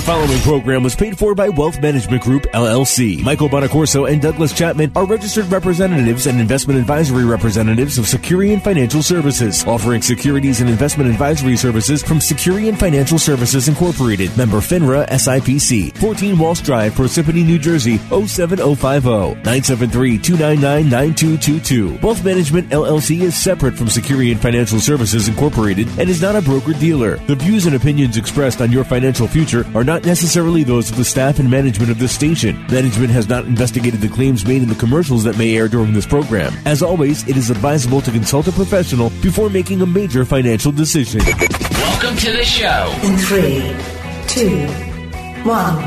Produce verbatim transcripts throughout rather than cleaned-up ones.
following program was paid for by Wealth Management Group, L L C. Michael Bonacorso and Douglas Chapman are registered representatives and investment advisory representatives of Securian Financial Services, offering securities and investment advisory services from Securian Financial Services Incorporated, member FINRA S I P C, fourteen Walsh Drive, Parsippany, New Jersey, oh seven oh five oh, nine seven three, two nine nine, nine two two two. Wealth Management L L C is separate from Securian Financial Services Incorporated and is not a broker-dealer. The views and opinions expressed on your financial future are not necessarily those of the staff and management of this station. Management has not investigated the claims made in the commercials that may air during this program. As always, it is advisable to consult a professional before making a major financial decision. Welcome to the show. In three, two, one.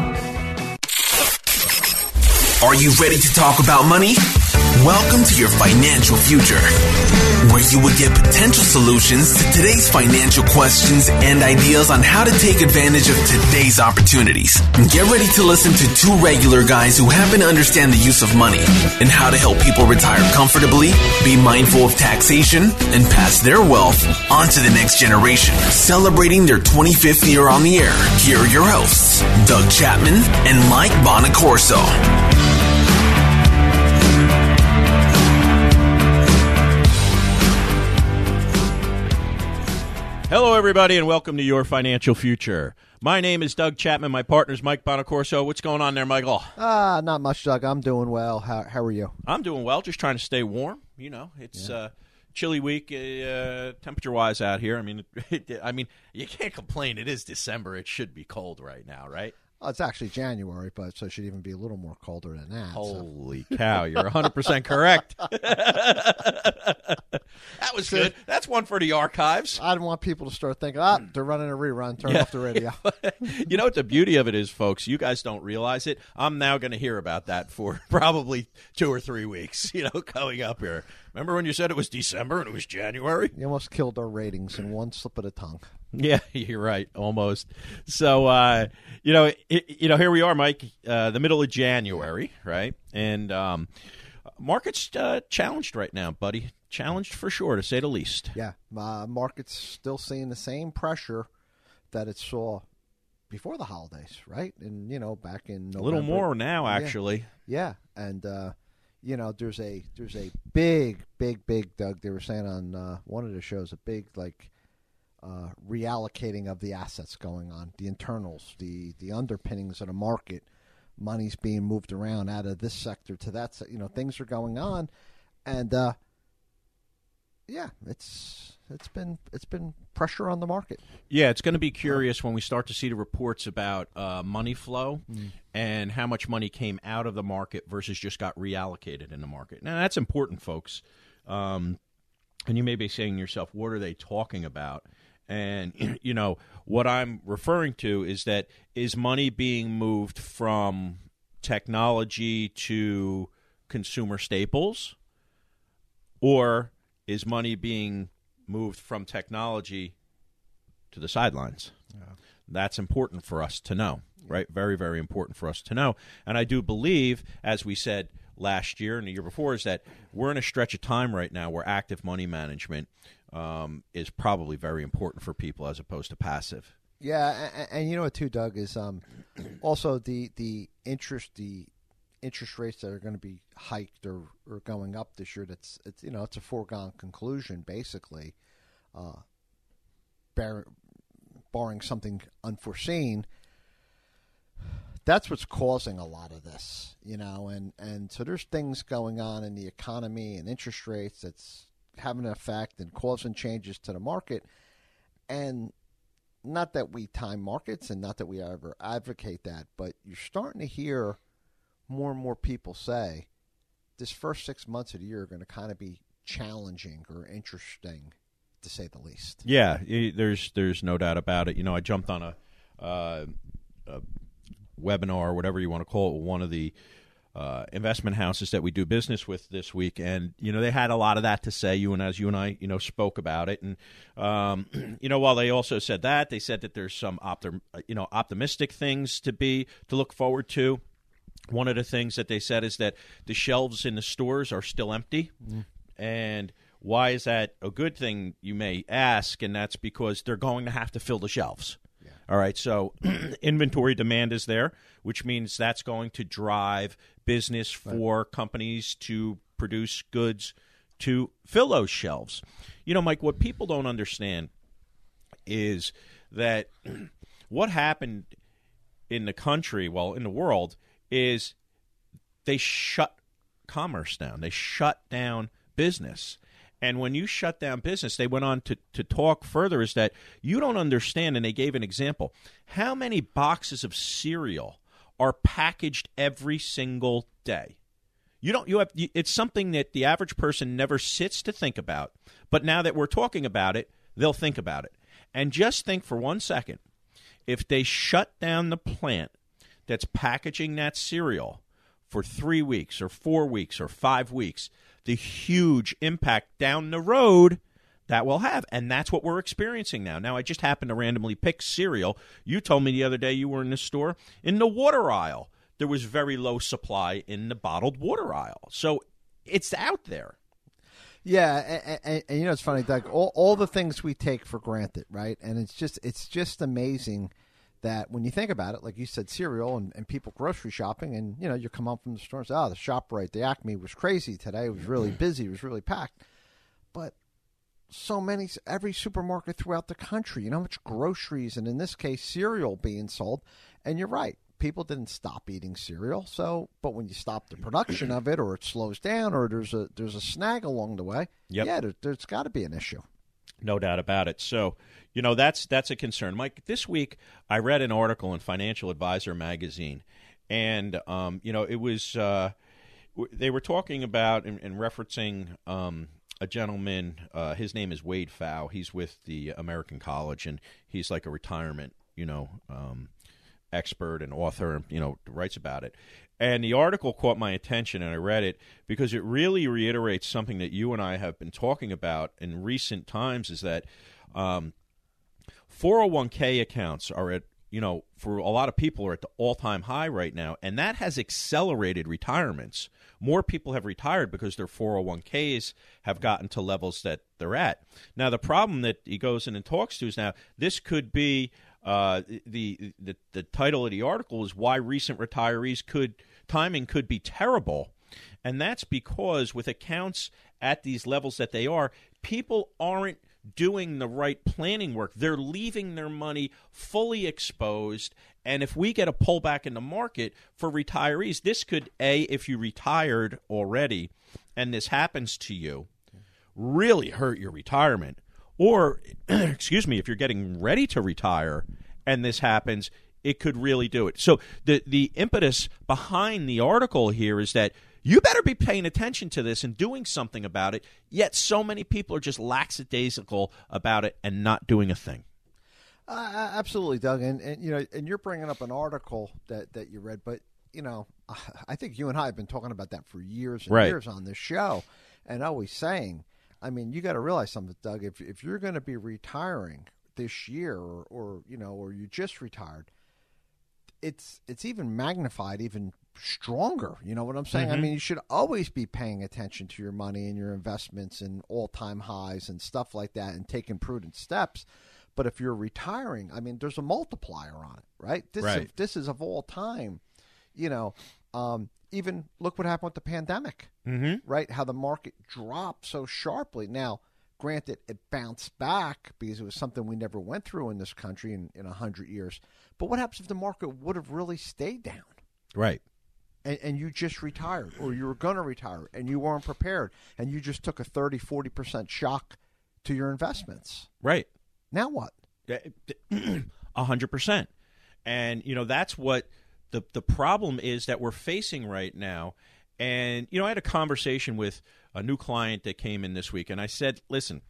Are you ready to talk about money? Welcome to your financial future, where you will get potential solutions to today's financial questions and ideas on how to take advantage of today's opportunities. Get ready to listen to two regular guys who happen to understand the use of money and how to help people retire comfortably, be mindful of taxation, and pass their wealth on to the next generation. Celebrating their twenty-fifth year on the air, here are your hosts, Doug Chapman and Mike Bonacorso. Hello, everybody, and welcome to Your Financial Future. My name is Doug Chapman. My partner's Mike Bonacorso. What's going on there, Michael? Ah, uh, not much, Doug. I'm doing well. How how are you? I'm doing well. Just trying to stay warm. You know, it's a yeah. uh, chilly week, uh, temperature-wise out here. I mean, it, I mean, you can't complain. It is December. It should be cold right now, right? Oh, it's actually January, but so it should even be a little more colder than that. Holy so. cow, you're one hundred percent correct. That was good. That's one for the archives. I didn't want people to start thinking, ah, they're running a rerun. Turn yeah. off the radio. You know what the beauty of it is, folks? You guys don't realize it. I'm now going to hear about that for probably two or three weeks, you know, coming up here. Remember when you said it was December and it was January? You almost killed our ratings in one slip of the tongue. Yeah, you're right, almost. So, uh, you know, it, you know, here we are, Mike, uh, the middle of January, right? And um, market's uh, challenged right now, buddy. Challenged for sure, to say the least. Yeah, uh, market's still seeing the same pressure that it saw before the holidays, right? And, you know, back in November. A little more now, actually. Yeah, yeah. and, uh, you know, there's a there's a big, big, big, Doug, they were saying on uh, one of the shows, a big, like, Uh, reallocating of the assets going on, the internals, the the underpinnings of the market, money's being moved around out of this sector to that sector. You know, things are going on, and uh, yeah, it's it's been it's been pressure on the market. Yeah, it's going to be curious when we start to see the reports about uh, money flow mm. and how much money came out of the market versus just got reallocated in the market. Now, that's important, folks. Um, and you may be saying to yourself, what are they talking about? And, you know, what I'm referring to is that is money being moved from technology to consumer staples, or is money being moved from technology to the sidelines? Yeah. That's important for us to know, right? Very, very important for us to know. And I do believe, as we said last year and the year before, is that we're in a stretch of time right now where active money management um, is probably very important for people as opposed to passive. Yeah, and, and you know what too, Doug, is um, also the the interest the interest rates that are going to be hiked or, or going up this year. That's it's you know it's a foregone conclusion basically, uh, bar, barring something unforeseen. That's what's causing a lot of this, you know, and, and so there's things going on in the economy and interest rates that's having an effect and causing changes to the market. And not that we time markets and not that we ever advocate that, but you're starting to hear more and more people say this first six months of the year are going to kind of be challenging or interesting, to say the least. Yeah, there's there's no doubt about it. You know, I jumped on a, uh, a webinar or whatever you want to call it, one of the uh, investment houses that we do business with this week, and you know they had a lot of that to say. You and as you and I, you know, spoke about it, and um, you know, while they also said that, they said that there's some optim- you know optimistic things to be to look forward to. One of the things that they said is that the shelves in the stores are still empty, mm. and why is that a good thing, you may ask? And that's because they're going to have to fill the shelves. Yeah. All right, so inventory demand is there, which means that's going to drive business for right. companies to produce goods to fill those shelves. You know, Mike, what people don't understand is that what happened in the country, well, in the world, is they shut commerce down. They shut down business. And when you shut down business, they went on to, to talk further, is that you don't understand, and they gave an example, how many boxes of cereal are packaged every single day. You don't. You have. It's something that the average person never sits to think about. But now that we're talking about it, they'll think about it. And just think for one second, if they shut down the plant that's packaging that cereal for three weeks or four weeks or five weeks, the huge impact down the road that will have. And that's what we're experiencing now. Now, I just happened to randomly pick cereal. You told me the other day you were in the store. In the water aisle, there was very low supply in the bottled water aisle. So it's out there. Yeah, and, and, and you know, it's funny, Doug, all, all the things we take for granted, right? And it's just it's just amazing that when you think about it, like you said, cereal and, and people grocery shopping, and, you know, you come home from the store and say, oh, the ShopRite, the Acme was crazy today. It was really busy. It was really packed. But so many, every supermarket throughout the country, you know how much groceries and, in this case, cereal being sold. And you're right. People didn't stop eating cereal. So, but when you stop the production of it, or it slows down, or there's a there's a snag along the way, yep. yeah, there, there's got to be an issue. No doubt about it. So, you know, that's that's a concern. Mike, this week I read an article in Financial Advisor magazine, and, um, you know, it was, uh, they were talking about and, and referencing um, a gentleman, uh, his name is Wade Pfau. He's with the American College, and he's like a retirement, you know, um, expert and author, you know, writes about it. And the article caught my attention, and I read it because it really reiterates something that you and I have been talking about in recent times, is that um, four oh one k accounts are at, you know, for a lot of people are at the all-time high right now, and that has accelerated retirements. More people have retired because their four oh one k's have gotten to levels that they're at. Now, the problem that he goes in and talks to is now this could be uh, the, the the title of the article is why recent retirees could timing could be terrible, and that's because with accounts at these levels that they are, people aren't doing the right planning work. They're leaving their money fully exposed, and if we get a pullback in the market for retirees, this could, A, if you retired already and this happens to you, really hurt your retirement. Or, excuse me, if you're getting ready to retire and this happens, it could really do it. So the the impetus behind the article here is that you better be paying attention to this and doing something about it, yet so many people are just lackadaisical about it and not doing a thing. Uh, absolutely, Doug. And, and, you know, and you're bringing up an article that, that you read, but, you know, I think you and I have been talking about that for years and right. years on this show, and always saying, I mean, you got to realize something, Doug. If if you're going to be retiring this year, or, or you know, or you just retired, it's it's even magnified, even stronger. You know what I'm saying? Mm-hmm. I mean, you should always be paying attention to your money and your investments and all-time highs and stuff like that, and taking prudent steps. But if you're retiring, I mean, there's a multiplier on it, right? This right. Is, this is of all time. You know, um, even look what happened with the pandemic. Mm-hmm. Right, how the market dropped so sharply. Now, granted, it bounced back because it was something we never went through in this country in, in one hundred years. But what happens if the market would have really stayed down? Right. And, and you just retired, or you were going to retire, and you weren't prepared, and you just took a thirty, forty percent shock to your investments. Right. Now what? one hundred percent. And, you know, that's what the the problem is that we're facing right now. And, you know, I had a conversation with a new client that came in this week, and I said, listen,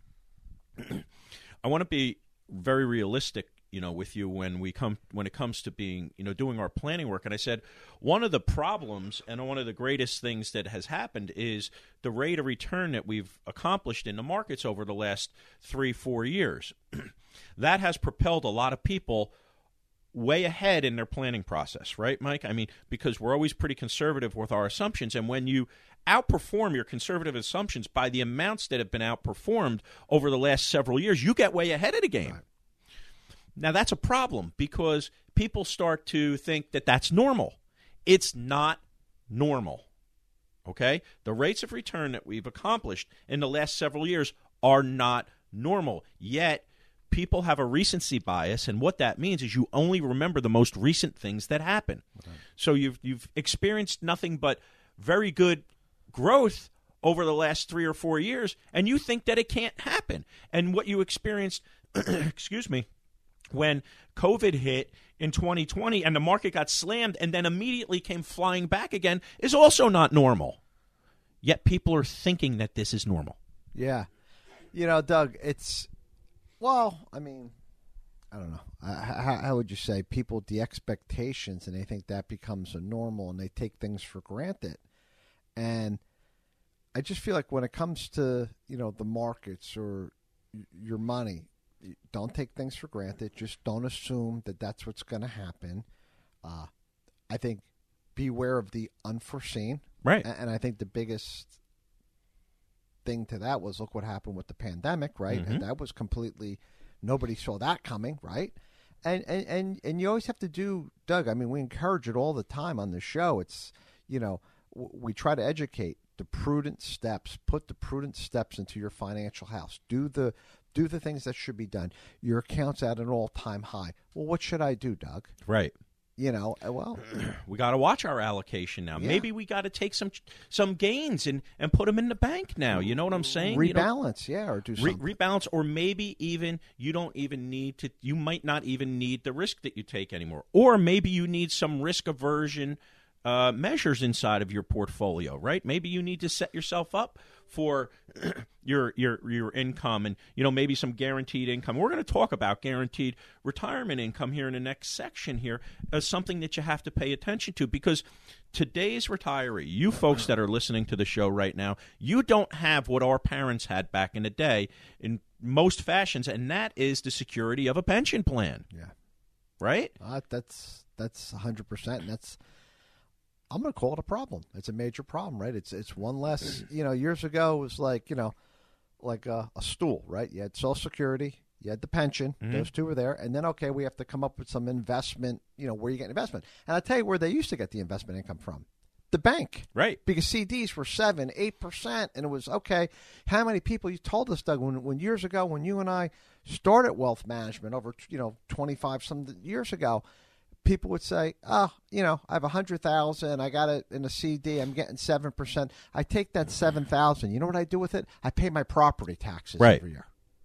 I want to be very realistic, you know, with you when we come when it comes to being, you know, doing our planning work. And I said, one of the problems and one of the greatest things that has happened is the rate of return that we've accomplished in the markets over the last three, four years. That has propelled a lot of people way ahead in their planning process, right, Mike? I mean, because we're always pretty conservative with our assumptions, and when you outperform your conservative assumptions by the amounts that have been outperformed over the last several years, you get way ahead of the game. Right. Now, that's a problem because people start to think that that's normal. It's not normal, okay? The rates of return that we've accomplished in the last several years are not normal. Yet, people have a recency bias, and what that means is you only remember the most recent things that happen. Okay. So you've you've experienced nothing but very good growth over the last three or four years, and you think that it can't happen. And what you experienced, excuse me, when COVID hit in twenty twenty and the market got slammed and then immediately came flying back again is also not normal. Yet people are thinking that this is normal. Yeah. You know, Doug, it's, well, I mean, I don't know. How, how would you say people, the expectations, and they think that becomes a normal and they take things for granted. And I just feel like when it comes to, you know, the markets or your money, don't take things for granted. Just don't assume that that's what's going to happen. Uh, I think beware of the unforeseen. Right. And I think the biggest thing to that was look what happened with the pandemic, right? Mm-hmm. And that was completely, nobody saw that coming, right? And, and, and, and you always have to do, Doug, I mean, we encourage it all the time on the show. It's, you know, w- we try to educate the prudent steps, put the prudent steps into your financial house. Do the Do the things that should be done. Your account's at an all-time high. Well, what should I do, Doug? Right. You know, well, we got to watch our allocation now. Yeah. Maybe we got to take some some gains and, and put them in the bank now. You know what I'm saying? Rebalance, you know, yeah, or do re- something. Rebalance, or maybe even you don't even need to. You might not even need the risk that you take anymore, or maybe you need some risk aversion uh, measures inside of your portfolio. Right? Maybe you need to set yourself up for your your your income, and you know, maybe some guaranteed income. We're going to talk about guaranteed retirement income here in the next section here as something that you have to pay attention to, because today's retiree, you folks that are listening to the show right now, you don't have what our parents had back in the day in most fashions, and that is the security of a pension plan. Yeah. Right? Uh, that's that's one hundred percent, and that's, I'm going to call it a problem. It's a major problem, right? It's it's one less, you know, years ago it was like, you know, like a, a stool, right? You had Social Security, you had the pension, mm-hmm. those two were there, and then, okay, we have to come up with some investment, you know, where you get investment. And I'll tell you where they used to get the investment income from. The bank. Right. Because C Ds were seven, eight percent, and it was, okay, how many people, you told us, Doug, when, when years ago, when you and I started wealth management over, you know, twenty-five some years ago, people would say, oh, you know, I have one hundred thousand dollars. I got it in a C D. I'm getting seven percent. I take that seven thousand dollars. You know what I do with it? I pay my property taxes right. every year.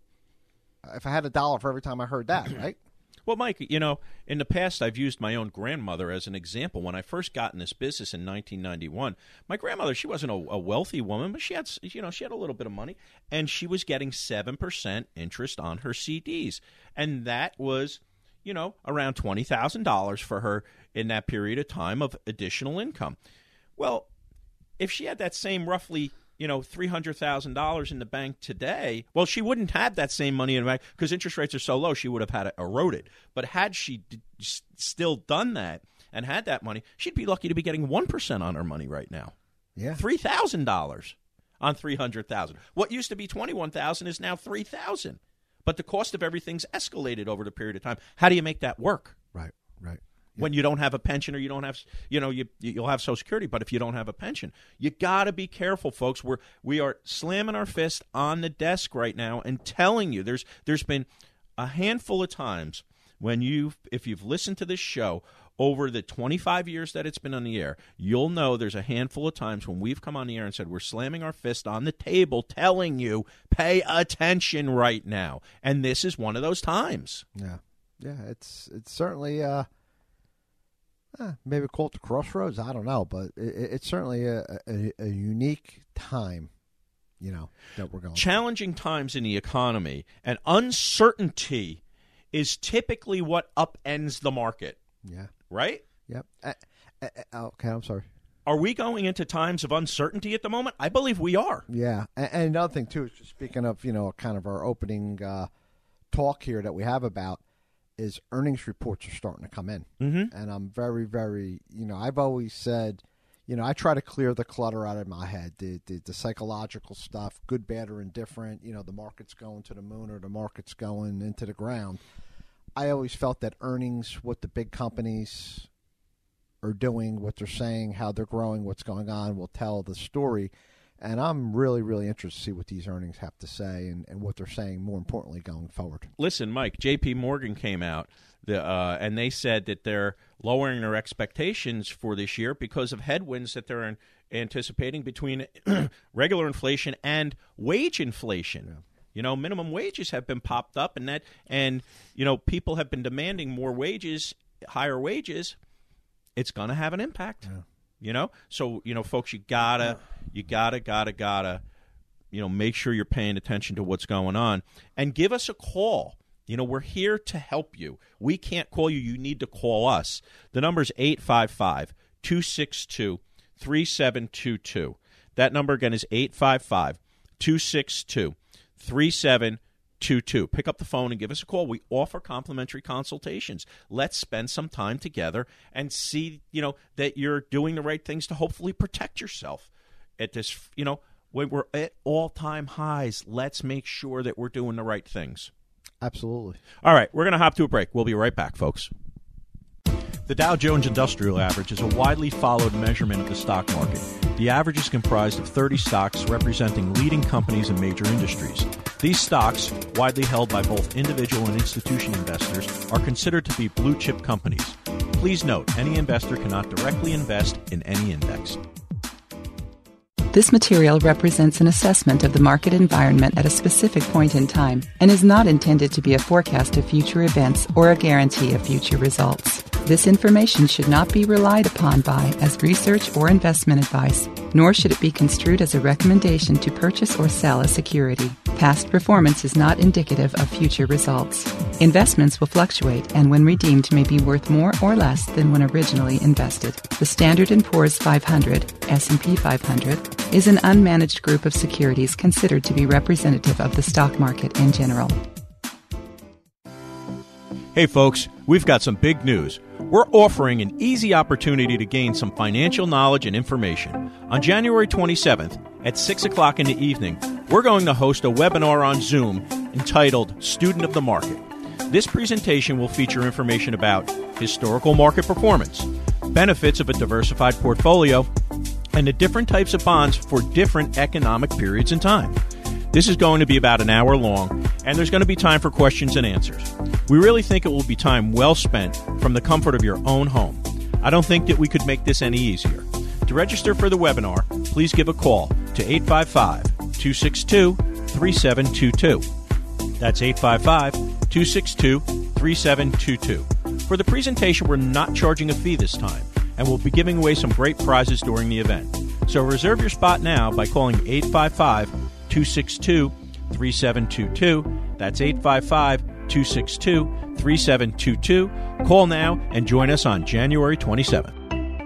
If I had a dollar for every time I heard that, right? Well, Mike, you know, in the past, I've used my own grandmother as an example. When I first got in this business in nineteen ninety-one, my grandmother, she wasn't a, a wealthy woman, but she had, you know, she had a little bit of money, and she was getting seven percent interest on her C Ds. And that was, you know, around twenty thousand dollars for her in that period of time of additional income. Well, if she had that same roughly, you know, three hundred thousand dollars in the bank today, well, she wouldn't have that same money in the bank because interest rates are so low, she would have had it eroded. But had she d- still done that and had that money, she'd be lucky to be getting one percent on her money right now. Yeah. three thousand dollars on three hundred thousand dollars. What used to be twenty-one thousand dollars is now three thousand dollars. But the cost of everything's escalated over the period of time. How do you make that work? Right, right. When you don't have a pension, or you don't have, you know, you you'll have Social Security, but if you don't have a pension, you got to be careful, folks. We're we are slamming our fist on the desk right now and telling you there's there's been a handful of times when you, if you've listened to this show over the twenty-five years that it's been on the air, you'll know there's a handful of times when we've come on the air and said we're slamming our fist on the table telling you pay attention right now. And this is one of those times. Yeah. Yeah, it's it's certainly uh, eh, maybe call it the crossroads. I don't know, but it, it's certainly a, a, a unique time, you know, that we're going Challenging through. Times in the economy, and uncertainty is typically what upends the market. Yeah. Right? Yep. Uh, uh, uh, okay, I'm sorry. Are we going into times of uncertainty at the moment? I believe we are. Yeah. And, and another thing, too, is just speaking of, you know, kind of our opening uh, talk here that we have about is earnings reports are starting to come in. Mm-hmm. And I'm very, very, you know, I've always said, you know, I try to clear the clutter out of my head, the, the, the psychological stuff, good, bad, or indifferent. You know, the market's going to the moon or the market's going into the ground. I always felt that earnings, what the big companies are doing, what they're saying, how they're growing, what's going on, will tell the story. And I'm really, really interested to see what these earnings have to say and, and what they're saying, more importantly, going forward. Listen, Mike, J P Morgan came out, the, uh, and they said that they're lowering their expectations for this year because of headwinds that they're in, anticipating between regular inflation and wage inflation. Yeah. You know, minimum wages have been popped up, and that, and you know, people have been demanding more wages, higher wages. It's going to have an impact. Yeah. You know, so you know, folks, you gotta, you gotta, gotta, gotta, you know, make sure you're paying attention to what's going on, and give us a call. You know, we're here to help you. We can't call you. You need to call us. The number is eight five five, two six two, three seven two two. That number again is eight five five, two six two, three seven two two. Pick up the phone and give us a call. We offer complimentary consultations. Let's spend some time together and see, you know, that you're doing the right things to hopefully protect yourself at this, you know, when we're at all-time highs. Let's make sure that we're doing the right things. Absolutely. All right, we're going to hop to a break. We'll be right back, folks. The Dow Jones Industrial Average is a widely followed measurement of the stock market. The average is comprised of thirty stocks representing leading companies in major industries. These stocks, widely held by both individual and institution investors, are considered to be blue-chip companies. Please note, any investor cannot directly invest in any index. This material represents an assessment of the market environment at a specific point in time and is not intended to be a forecast of future events or a guarantee of future results. This information should not be relied upon by as research or investment advice, nor should it be construed as a recommendation to purchase or sell a security. Past performance is not indicative of future results. Investments will fluctuate and when redeemed may be worth more or less than when originally invested. The Standard and Poor's five hundred, S and P five hundred, is an unmanaged group of securities considered to be representative of the stock market in general. Hey folks, we've got some big news. We're offering an easy opportunity to gain some financial knowledge and information. On January twenty-seventh at six o'clock in the evening, we're going to host a webinar on Zoom entitled Student of the Market. This presentation will feature information about historical market performance, benefits of a diversified portfolio, and the different types of bonds for different economic periods in time. This is going to be about an hour long, and there's going to be time for questions and answers. We really think it will be time well spent from the comfort of your own home. I don't think that we could make this any easier. To register for the webinar, please give a call to eight five five, two six two, three seven two two. That's eight five five, two six two, three seven two two. For the presentation, we're not charging a fee this time, and we'll be giving away some great prizes during the event. So reserve your spot now by calling eight five five, two six two, three seven two two. That's eight five five, two six two, three seven two two. Call now and join us on January twenty-seventh.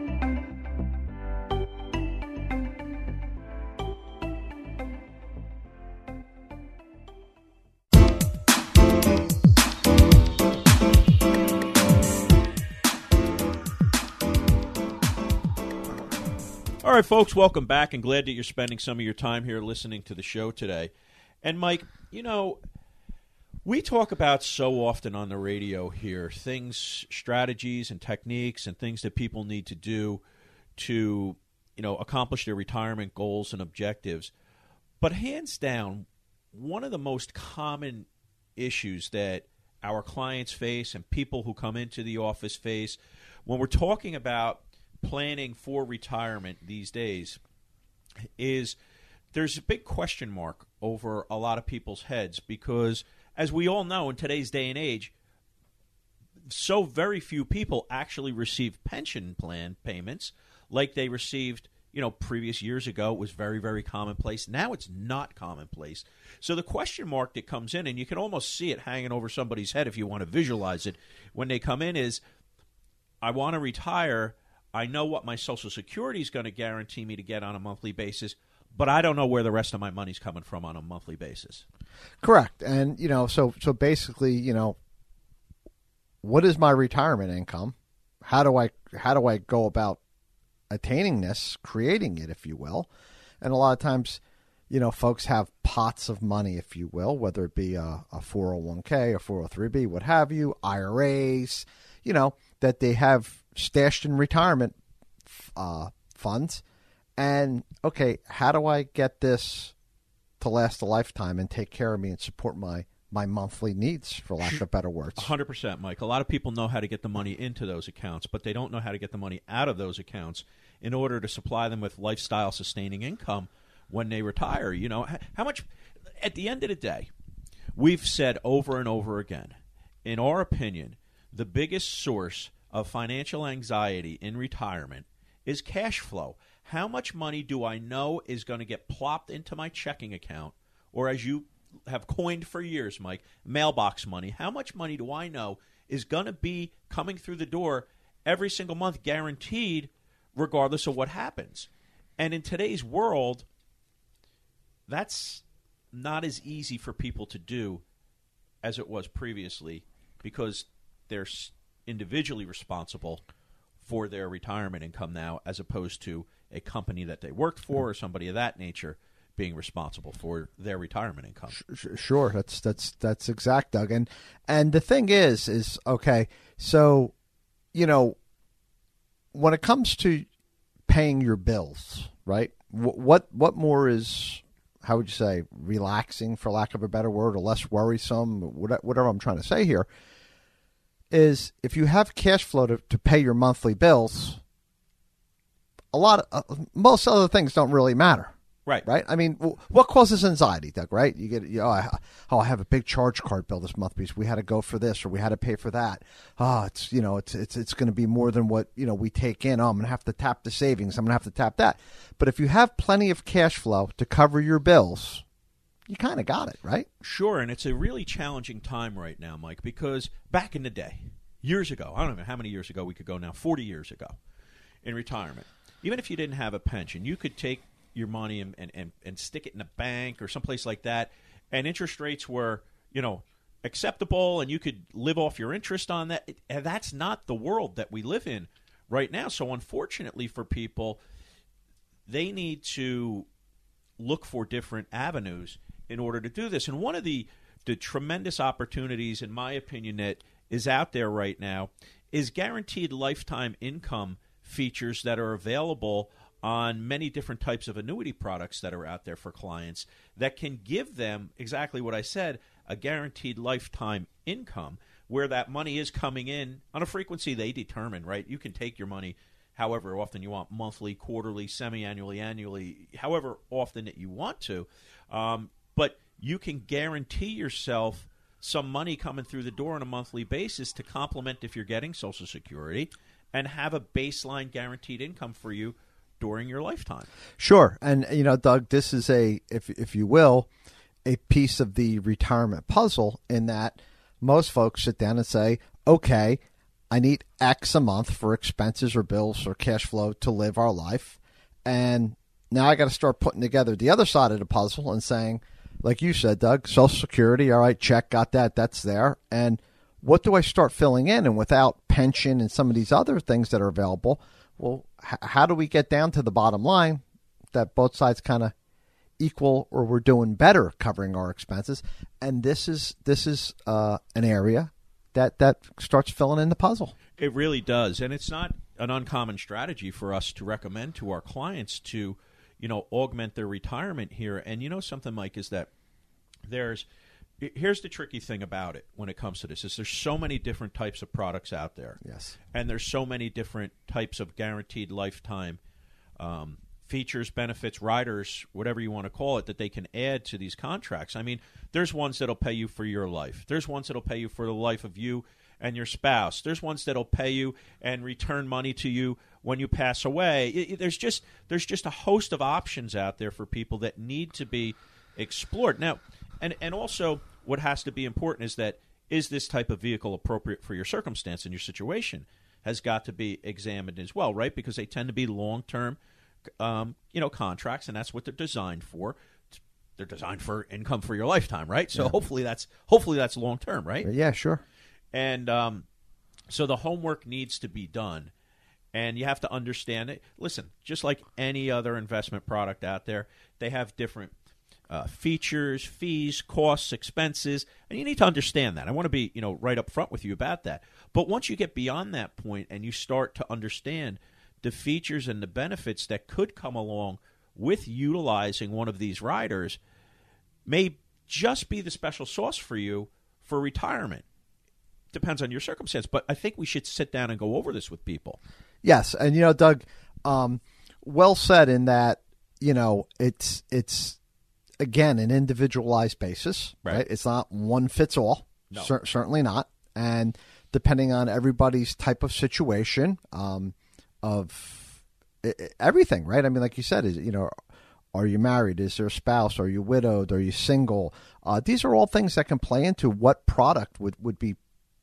All right, folks, welcome back, and glad that you're spending some of your time here listening to the show today. And, Mike, you know, we talk about so often on the radio here things, strategies and techniques and things that people need to do to, you know, accomplish their retirement goals and objectives. But hands down, one of the most common issues that our clients face and people who come into the office face when we're talking about planning for retirement these days is there's a big question mark over a lot of people's heads because, as we all know, in today's day and age, so very few people actually receive pension plan payments like they received, you know, previous years ago. It was very, very commonplace. Now it's not commonplace. So the question mark that comes in, and you can almost see it hanging over somebody's head if you want to visualize it when they come in, is I want to retire. I know what my Social Security is going to guarantee me to get on a monthly basis, but I don't know where the rest of my money's coming from on a monthly basis. Correct. And, you know, so so basically, you know, what is my retirement income? How do I how do I go about attaining this, creating it, if you will? And a lot of times you know, folks have pots of money, if you will, whether it be a, a four oh one k, a four oh three b, what have you, I R As, you know, that they have stashed in retirement uh, funds. And, okay, how do I get this to last a lifetime and take care of me and support my, my monthly needs, for lack of better words? one hundred percent, Mike. A lot of people know how to get the money into those accounts, but they don't know how to get the money out of those accounts in order to supply them with lifestyle-sustaining income when they retire. You know, how much, at the end of the day, we've said over and over again, in our opinion, the biggest source of financial anxiety in retirement is cash flow. How much money do I know is going to get plopped into my checking account, or as you have coined for years, Mike, mailbox money? How much money do I know is going to be coming through the door every single month, guaranteed, regardless of what happens? And in today's world, that's not as easy for people to do as it was previously, because they're individually responsible for their retirement income now, as opposed to a company that they worked for or somebody of that nature being responsible for their retirement income. Sure, that's that's that's exact, Doug. And and the thing is, is okay. So, you know, when it comes to paying your bills, right? What what more is, how would you say, relaxing, for lack of a better word, or less worrisome, whatever I'm trying to say here, is if you have cash flow to, to pay your monthly bills, a lot of, uh, most other things don't really matter. Right. Right. I mean, what causes anxiety, Doug, right? You get, you know, I, oh, I have a big charge card bill this month because we had to go for this or we had to pay for that. Oh, it's, you know, it's, it's, it's going to be more than what, you know, we take in. Oh, I'm going to have to tap the savings. I'm going to have to tap that. But if you have plenty of cash flow to cover your bills, you kind of got it, right? Sure. And it's a really challenging time right now, Mike, because back in the day, years ago, I don't know how many years ago we could go now, forty years ago, in retirement, even if you didn't have a pension, you could take your money and, and, and, and stick it in a bank or someplace like that, and interest rates were, you know, acceptable, and you could live off your interest on that. And that's not the world that we live in right now. So unfortunately for people, they need to look for different avenues in order to do this. And one of the, the tremendous opportunities, in my opinion, that is out there right now is guaranteed lifetime income features that are available on many different types of annuity products that are out there for clients that can give them exactly what I said, a guaranteed lifetime income, where that money is coming in on a frequency they determine, right? You can take your money however often you want, monthly, quarterly, semi-annually, annually, however often that you want to. Um, but you can guarantee yourself some money coming through the door on a monthly basis to complement if you're getting Social Security, and have a baseline guaranteed income for you during your lifetime. Sure. And, you know, Doug, this is a, if if you will, a piece of the retirement puzzle, in that most folks sit down and say, okay, I need X a month for expenses or bills or cash flow to live our life. And now I got to start putting together the other side of the puzzle and saying, like you said, Doug, Social Security, all right, check, got that, that's there. And what do I start filling in? And without pension and some of these other things that are available, well, h- how do we get down to the bottom line that both sides kind of equal, or we're doing better covering our expenses? And this is this is uh, an area that, that starts filling in the puzzle. It really does. And it's not an uncommon strategy for us to recommend to our clients to, you know, augment their retirement here. And you know something, Mike, is that there's here's the tricky thing about it when it comes to this, is there's so many different types of products out there. Yes. And there's so many different types of guaranteed lifetime um, features, benefits, riders, whatever you want to call it, that they can add to these contracts. I mean, there's ones that'll pay you for your life. There's ones that'll pay you for the life of you and your spouse. There's ones that'll pay you and return money to you when you pass away. It, it, there's just there's just a host of options out there for people that need to be explored. Now, and and also what has to be important is that, is this type of vehicle appropriate for your circumstance and your situation, has got to be examined as well, right? Because they tend to be long-term um, you know, contracts, and that's what they're designed for. They're designed for income for your lifetime, right? So yeah. hopefully that's hopefully that's long-term, right? Yeah, sure. And um, so the homework needs to be done, and you have to understand it. Listen, just like any other investment product out there, they have different uh, features, fees, costs, expenses, and you need to understand that. I want to be, you know, right up front with you about that. But once you get beyond that point and you start to understand the features and the benefits that could come along with utilizing one of these riders, may just be the special sauce for you for retirement. Depends on your circumstance, but I think we should sit down and go over this with people. Yes, and you know, Doug, um, well said in that, you know, it's it's again an individualized basis, right? right? It's not one fits all, no. Cer- certainly not, and depending on everybody's type of situation, um, of it, everything, right? I mean, like you said, is you know, are you married? Is there a spouse? Are you widowed? Are you single? Uh, these are all things that can play into what product would, would be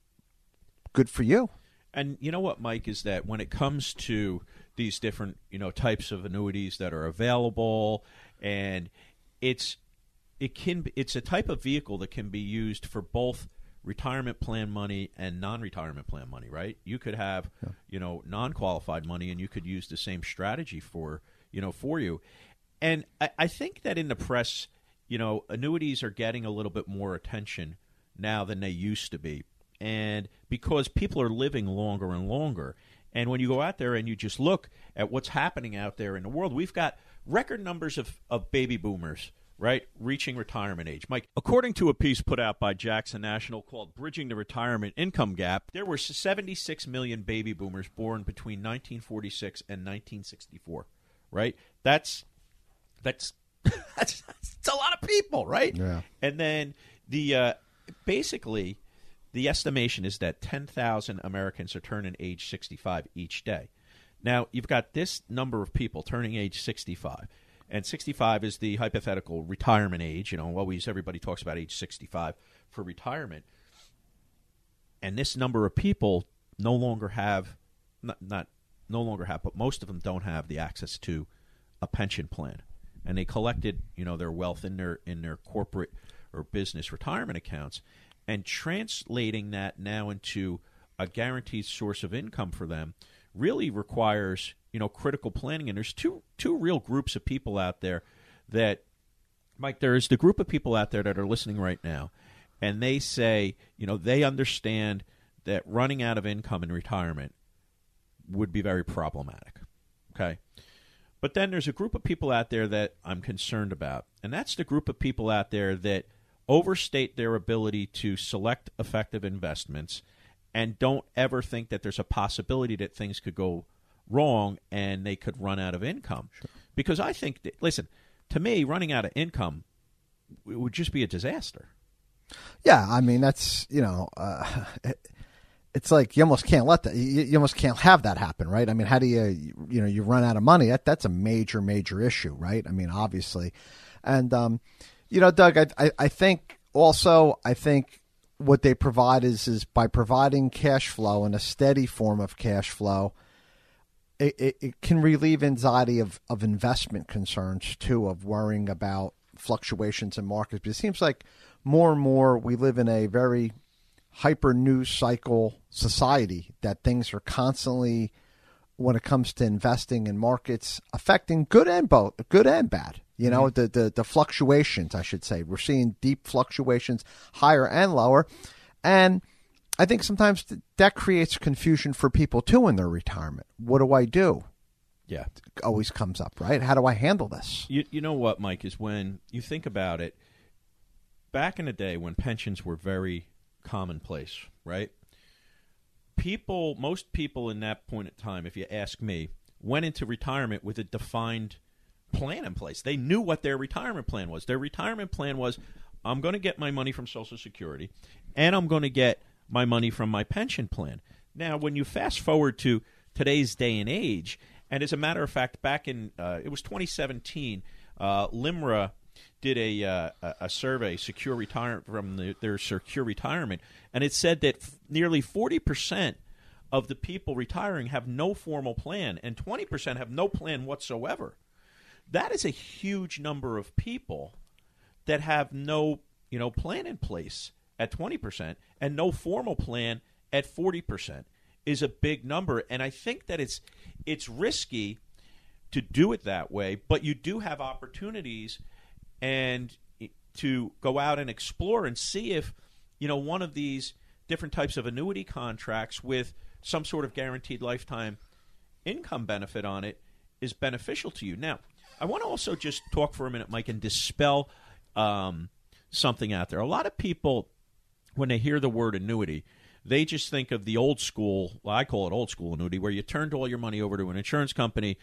good for you. And you know what, Mike, is that when it comes to these different, you know, types of annuities that are available, and it's it can it's a type of vehicle that can be used for both retirement plan money and non-retirement plan money, right? You could have, yeah. you know, non-qualified money, and you could use the same strategy for, you know, for you. And I, I think that in the press, you know, annuities are getting a little bit more attention now than they used to be. And because people are living longer and longer. And when you go out there and you just look at what's happening out there in the world, we've got record numbers of, of baby boomers, right, reaching retirement age. Mike, according to a piece put out by Jackson National called Bridging the Retirement Income Gap, there were seventy-six million baby boomers born between nineteen forty-six and nineteen sixty-four, right? That's that's that's, that's a lot of people, right? Yeah. And then the uh, basically the estimation is that ten thousand Americans are turning age sixty-five each day. Now, you've got this number of people turning age sixty-five. And sixty-five is the hypothetical retirement age. You know, always everybody talks about age sixty-five for retirement. And this number of people no longer have, not, not no longer have, but most of them don't have the access to a pension plan. And they collected, you know, their wealth in their in their corporate or business retirement accounts, and translating that now into a guaranteed source of income for them really requires, you know, critical planning. And there's two two real groups of people out there that, Mike, there's the group of people out there that are listening right now, and they say, you know, they understand that running out of income in retirement would be very problematic, okay? But then there's a group of people out there that I'm concerned about, and that's the group of people out there that overstate their ability to select effective investments and don't ever think that there's a possibility that things could go wrong and they could run out of income. Sure. Because I think, that, listen, to me, running out of income it would just be a disaster. Yeah, I mean, that's, you know, uh, it, it's like you almost can't let that, you, you almost can't have that happen, right? I mean, how do you, you know, you run out of money? That That's a major, major issue, right? I mean, obviously. And, um, you know, Doug, I, I, I think also, I think what they provide is, is by providing cash flow and a steady form of cash flow, it, it, it can relieve anxiety of, of investment concerns, too, of worrying about fluctuations in markets. But it seems like more and more we live in a very hyper news cycle society that things are constantly, when it comes to investing in markets, affecting good and both, good and bad. You know, mm-hmm. the, the the fluctuations, I should say. We're seeing deep fluctuations, higher and lower. And I think sometimes th- that creates confusion for people, too, in their retirement. What do I do? Yeah. It always comes up, right? How do I handle this? You, you know what, Mike, is when you think about it, back in the day when pensions were very commonplace, right? People, most people in that point in time, if you ask me, went into retirement with a defined plan in place. They knew what their retirement plan was. Their retirement plan was, I'm going to get my money from Social Security, and I'm going to get my money from my pension plan. Now, when you fast forward to today's day and age, and as a matter of fact, back in, uh, it was twenty seventeen, uh, LIMRA did a uh, a survey, secure retirement from the, their secure retirement, and it said that f- nearly forty percent of the people retiring have no formal plan, and twenty percent have no plan whatsoever. That is a huge number of people that have no, you know, plan in place at twenty percent and no formal plan at forty percent is a big number. And I think that it's it's risky to do it that way, but you do have opportunities and to go out and explore and see if, you know, one of these different types of annuity contracts with some sort of guaranteed lifetime income benefit on it is beneficial to you. Now, I want to also just talk for a minute, Mike, and dispel um, something out there. A lot of people, when they hear the word annuity, they just think of the old school, well, I call it old school annuity, where you turned all your money over to an insurance company.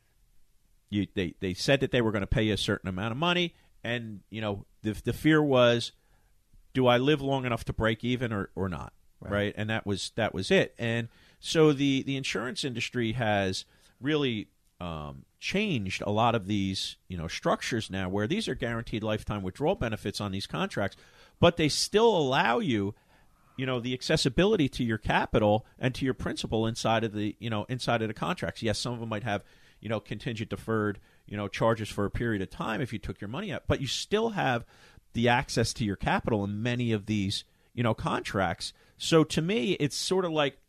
You, they, they said that they were going to pay you a certain amount of money, and, you know, the, the fear was, do I live long enough to break even or, or not, right. right? And that was that was it. And so the, the insurance industry has really um, changed a lot of these, you know, structures now, where these are guaranteed lifetime withdrawal benefits on these contracts, but they still allow you, you know, the accessibility to your capital and to your principal inside of the, you know, inside of the contracts. Yes, some of them might have, you know, contingent deferred, you know, charges for a period of time if you took your money out, but you still have the access to your capital in many of these, you know, contracts. So to me, it's sort of like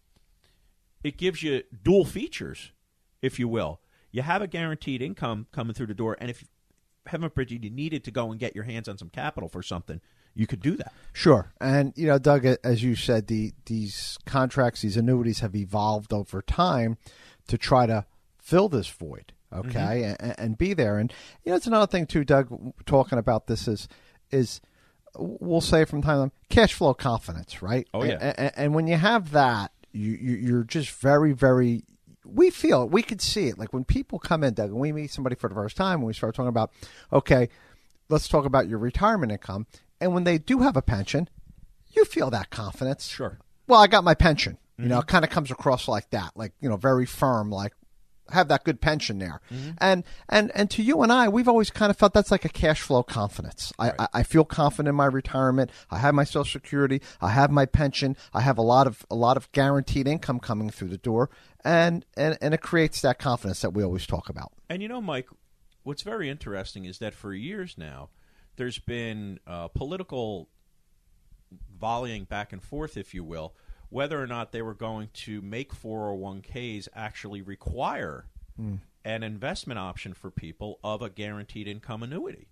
it gives you dual features, if you will. You have a guaranteed income coming through the door, and if, heaven forbid, you needed to go and get your hands on some capital for something, you could do that. Sure. And, you know, Doug, as you said, the these contracts, these annuities have evolved over time to try to fill this void, okay, mm-hmm. and, and be there. And, you know, it's another thing, too, Doug, talking about this is, is we'll say from time to time, cash flow confidence, right? Oh, yeah. And, and, and when you have that, you, you, you're just very, very, we feel it. We could see it. Like when people come in, Doug, and we meet somebody for the first time, and we start talking about, okay, let's talk about your retirement income. And when they do have a pension, you feel that confidence. Sure. Well, I got my pension. Mm-hmm. You know, it kind of comes across like that, like, you know, very firm, like, have that good pension there. Mm-hmm. And, and and to you and I, we've always kind of felt that's like a cash flow confidence. Right. I, I feel confident in my retirement. I have my Social Security. I have my pension. I have a lot of a lot of guaranteed income coming through the door. And, and, and it creates that confidence that we always talk about. And, you know, Mike, what's very interesting is that for years now, there's been uh, political volleying back and forth, if you will, whether or not they were going to make four oh one k's actually require mm. an investment option for people of a guaranteed income annuity.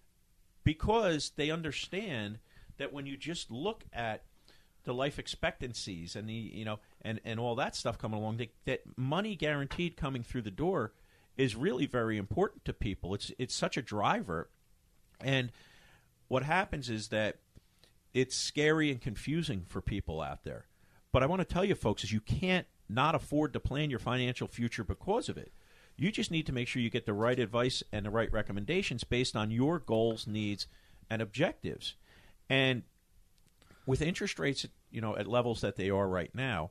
Because they understand that when you just look at the life expectancies and the, you know, and, and all that stuff coming along, that, that money guaranteed coming through the door is really very important to people. It's it's such a driver. And what happens is that it's scary and confusing for people out there. But I want to tell you, folks, is you can't not afford to plan your financial future because of it. You just need to make sure you get the right advice and the right recommendations based on your goals, needs, and objectives. And with interest rates, you know, at levels that they are right now,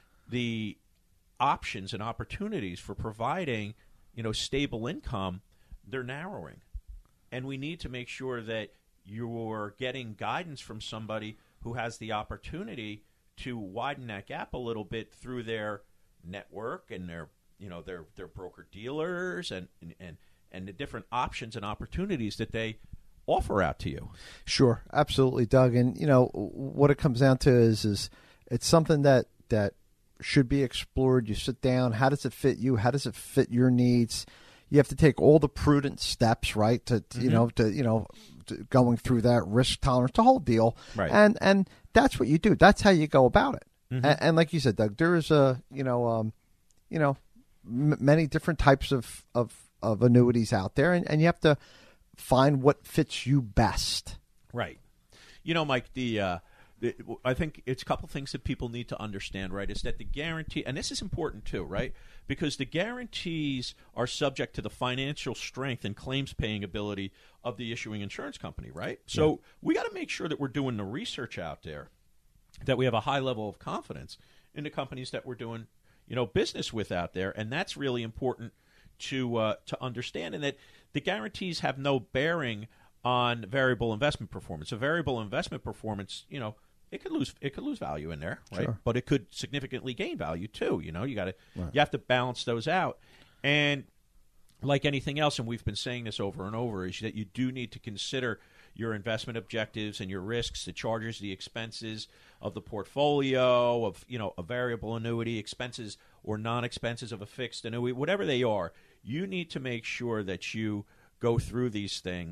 the options and opportunities for providing, you know, stable income, they're narrowing. And we need to make sure that you're getting guidance from somebody who has the opportunity to widen that gap a little bit through their network and their, you know, their their broker dealers and and and the different options and opportunities that they offer out to you. Sure, absolutely, Doug. And you know what it comes down to is is it's something that that should be explored. You sit down. How does it fit you? How does it fit your needs? You have to take all the prudent steps, right? To, to mm-hmm. you know, to you know, to going through that risk tolerance, the whole deal, right? And and that's what you do. That's how you go about it. Mm-hmm. And, and like you said, Doug, there is a you know, um, you know, m- many different types of, of, of annuities out there, and, and you have to find what fits you best. Right. You know, Mike, the. Uh, I think it's a couple things that people need to understand, right, is that the guarantee, and this is important too, right, because the guarantees are subject to the financial strength and claims paying ability of the issuing insurance company, right? So yeah. we got to make sure that we're doing the research out there, that we have a high level of confidence in the companies that we're doing, you know, business with out there, and that's really important to uh, to understand, and that the guarantees have no bearing on variable investment performance. A variable investment performance, you know, it could lose it could lose value in there, right? Sure. But it could significantly gain value too. You know, you got to right. you have to balance those out. And like anything else, and we've been saying this over and over, is that you do need to consider your investment objectives and your risks, the charges, the expenses of the portfolio, of, you know, a variable annuity, expenses or non-expenses of a fixed annuity, whatever they are. You need to make sure that you go through these things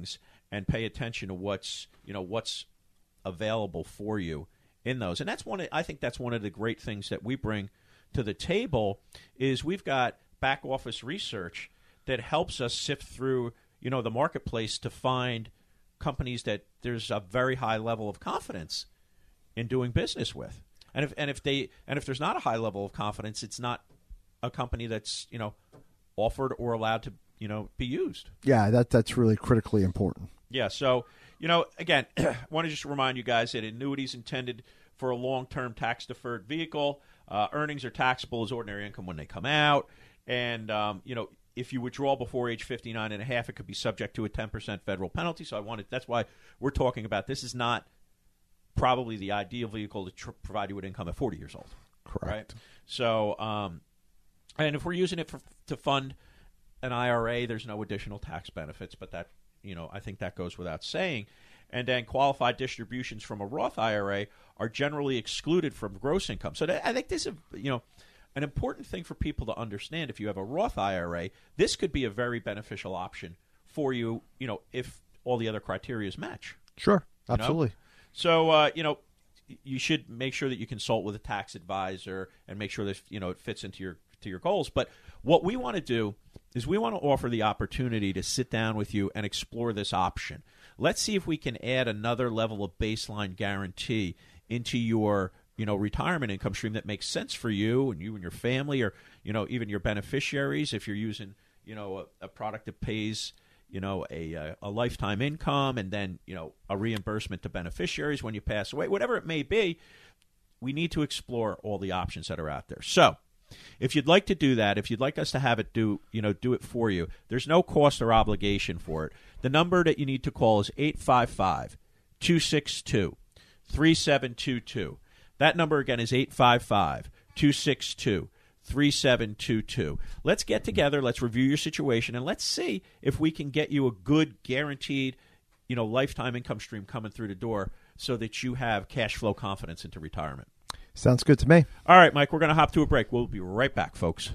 and pay attention to what's you know what's available for you in those. And that's one. Of, I think that's one of the great things that we bring to the table is we've got back office research that helps us sift through you know the marketplace to find companies that there's a very high level of confidence in doing business with. And if and if they and if there's not a high level of confidence, it's not a company that's you know offered or allowed to you know be used. Yeah, that that's really critically important. Yeah. So you know, again, I want to just remind you guys that annuities intended for a long-term tax-deferred vehicle, uh, earnings are taxable as ordinary income when they come out, and um, you know. If you withdraw before age fifty-nine and a half, it could be subject to a ten percent federal penalty. So I wanted that's why we're talking about this is not probably the ideal vehicle to tr- provide you with income at forty years old. Correct. Right? So, um, and if we're using it for, to fund an I R A, there's no additional tax benefits, but that, you know, I think that goes without saying. And then qualified distributions from a Roth I R A are generally excluded from gross income. So that, I think this is, you know, an important thing for people to understand. If you have a Roth I R A, this could be a very beneficial option for you, you know, if all the other criteria match. Sure, absolutely. You know? So, uh, you know, you should make sure that you consult with a tax advisor and make sure that, you know, it fits into your to your goals. But what we want to do is we want to offer the opportunity to sit down with you and explore this option. Let's see if we can add another level of baseline guarantee into your you know, retirement income stream that makes sense for you and you and your family, or, you know, even your beneficiaries. If you're using, you know, a, a product that pays, you know, a, a a lifetime income and then, you know, a reimbursement to beneficiaries when you pass away, whatever it may be, we need to explore all the options that are out there. So if you'd like to do that, if you'd like us to have it do, you know, do it for you, there's no cost or obligation for it. The number that you need to call is eight five five, two six two, three seven two two. That number, again, is eight five five, two six two, three seven two two. Let's get together, let's review your situation, and let's see if we can get you a good, guaranteed, you know, lifetime income stream coming through the door so that you have cash flow confidence into retirement. Sounds good to me. All right, Mike, we're going to hop to a break. We'll be right back, folks.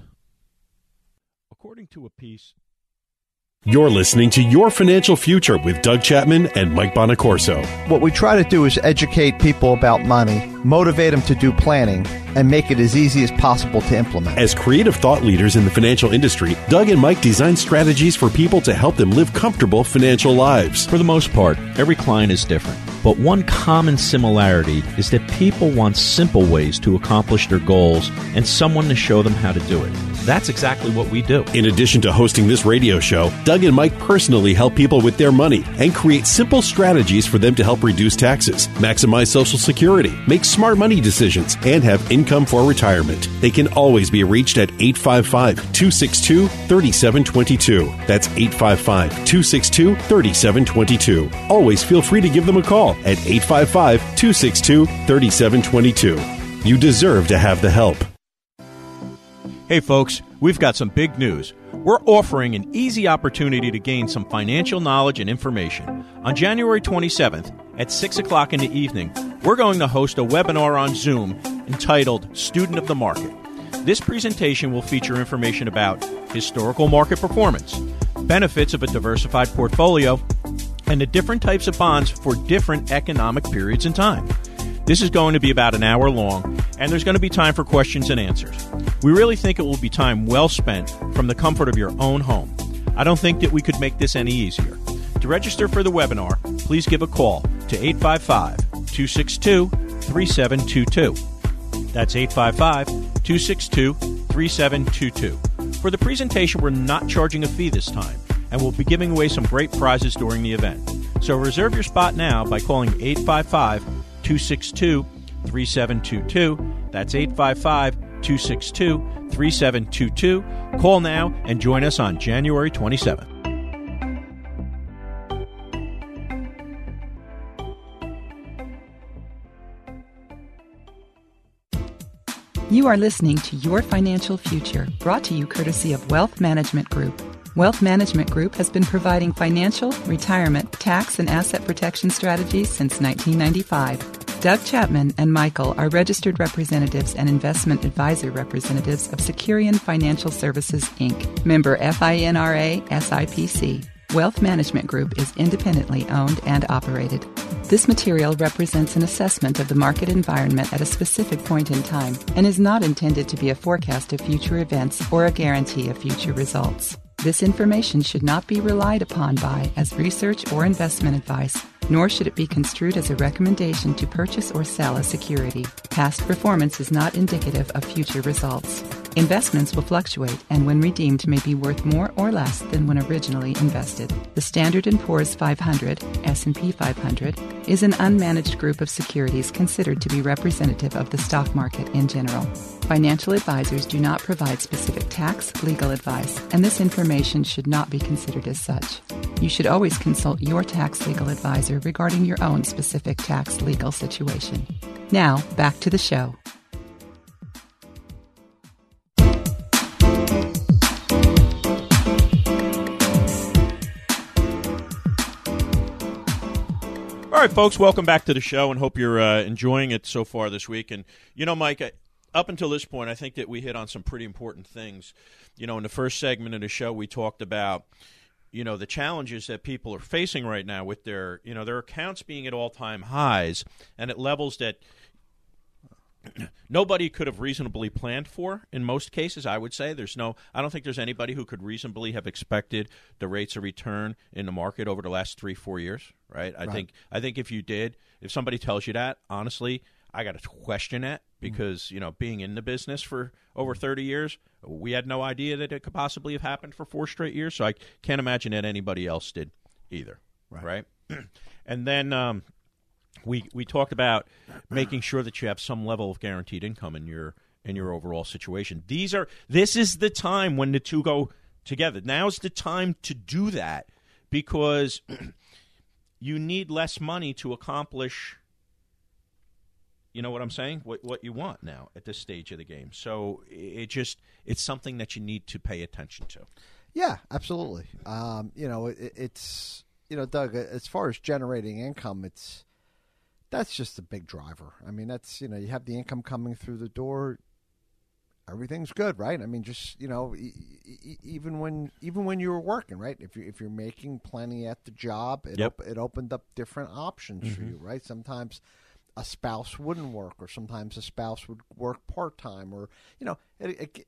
According to a piece... You're listening to Your Financial Future with Doug Chapman and Mike Bonacorso. What we try to do is educate people about money, motivate them to do planning, and make it as easy as possible to implement. As creative thought leaders in the financial industry, Doug and Mike design strategies for people to help them live comfortable financial lives. For the most part, every client is different. But one common similarity is that people want simple ways to accomplish their goals and someone to show them how to do it. That's exactly what we do. In addition to hosting this radio show, Doug and Mike personally help people with their money and create simple strategies for them to help reduce taxes, maximize Social Security, make smart money decisions, and have income for retirement. They can always be reached at eight five five, two six two, three seven two two. That's eight five five, two six two, three seven two two. Always feel free to give them a call at eight five five, two six two, three seven two two. You deserve to have the help. Hey folks, we've got some big news. We're offering an easy opportunity to gain some financial knowledge and information. On January twenty-seventh at six o'clock in the evening, we're going to host a webinar on Zoom entitled Student of the Market. This presentation will feature information about historical market performance, benefits of a diversified portfolio, and the different types of bonds for different economic periods in time. This is going to be about an hour long, and there's going to be time for questions and answers. We really think it will be time well spent from the comfort of your own home. I don't think that we could make this any easier. To register for the webinar, please give a call to eight five five, two six two, three seven two two. That's eight five five, two six two, three seven two two. For the presentation, we're not charging a fee this time, and we'll be giving away some great prizes during the event. So reserve your spot now by calling eight five five, two six two, three seven two two. That's eight five five, two six two, three seven two two. Call now and join us on January twenty-seventh. You are listening to Your Financial Future, brought to you courtesy of Wealth Management Group. Wealth Management Group has been providing financial, retirement, tax, and asset protection strategies since nineteen ninety-five. Doug Chapman and Michael are registered representatives and investment advisor representatives of Securian Financial Services, Incorporated, member FINRA S I P C. Wealth Management Group is independently owned and operated. This material represents an assessment of the market environment at a specific point in time and is not intended to be a forecast of future events or a guarantee of future results. This information should not be relied upon by as research or investment advice, nor should it be construed as a recommendation to purchase or sell a security. Past performance is not indicative of future results. Investments will fluctuate and when redeemed may be worth more or less than when originally invested. The Standard and Poor's five hundred, S and P five hundred, is an unmanaged group of securities considered to be representative of the stock market in general. Financial advisors do not provide specific tax, legal advice, and this information should not be considered as such. You should always consult your tax legal advisor regarding your own specific tax legal situation. Now, back to the show. All right, folks, welcome back to the show and hope you're uh, enjoying it so far this week. And, you know, Mike, I, up until this point, I think that we hit on some pretty important things. You know, in the first segment of the show, we talked about, you know, the challenges that people are facing right now with their, you know, their accounts being at all-time highs and at levels that nobody could have reasonably planned for in most cases, I would say. There's no, I don't think there's anybody who could reasonably have expected the rates of return in the market over the last three, four years, right? I Right. think I think if you did, if somebody tells you that, honestly, I got to question that because, Mm-hmm. you know, being in the business for over thirty years, we had no idea that it could possibly have happened for four straight years, so I can't imagine that anybody else did either, right? right? And then um, we we talked about making sure that you have some level of guaranteed income in your in your overall situation. These are this is the time when the two go together. Now's the time to do that because you need less money to accomplish, you know what I'm saying? What what you want now at this stage of the game. So it just it's something that you need to pay attention to. Yeah, absolutely. Um, you know, it, it's you know, Doug, as far as generating income, it's that's just a big driver. I mean, that's you know, you have the income coming through the door, everything's good, right? I mean, just you know, e- e- even when even when you were working, right? If you if you're making plenty at the job, it Yep. op- it opened up different options for you, right? Sometimes a spouse wouldn't work, or sometimes a spouse would work part time, or you know, it, it,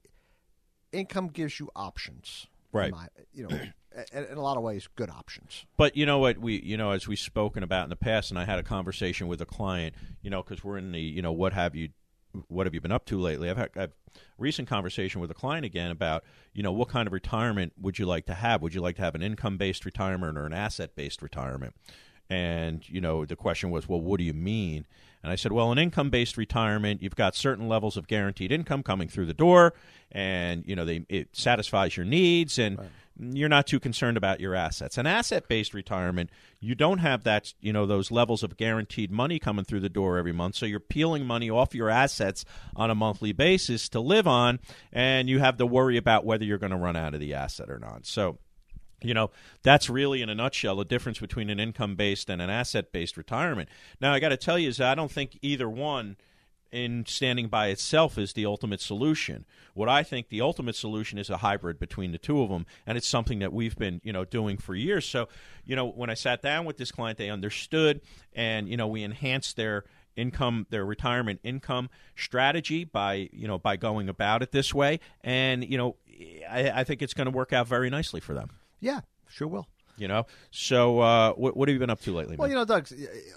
income gives you options, Right. in my- you know, in, in a lot of ways, good options. But you know what we, you know, as we've spoken about in the past, and I had a conversation with a client, you know, because we're in the, you know, what have you, what have you been up to lately? I've had I've a recent conversation with a client again about, you know, what kind of retirement would you like to have? Would you like to have an income-based retirement or an asset-based retirement? And, you know, the question was, well, what do you mean? And I said, well, an income-based retirement, you've got certain levels of guaranteed income coming through the door, and, you know, they, it satisfies your needs, and right. You're not too concerned about your assets. An asset-based retirement, you don't have that, you know, those levels of guaranteed money coming through the door every month, so you're peeling money off your assets on a monthly basis to live on, and you have to worry about whether you're going to run out of the asset or not. So, you know, that's really, in a nutshell, the difference between an income-based and an asset-based retirement. Now, I got to tell you is I don't think either one in standing by itself is the ultimate solution. What I think the ultimate solution is a hybrid between the two of them, and it's something that we've been, you know, doing for years. So, you know, when I sat down with this client, they understood, and, you know, we enhanced their income, their retirement income strategy by, you know, by going about it this way. And, you know, I, I think it's going to work out very nicely for them. Yeah, sure will. You know, so uh, what, what have you been up to lately, Well, man? you know, Doug's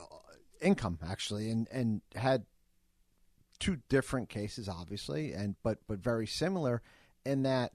income actually, and, and had two different cases, obviously, and but but very similar in that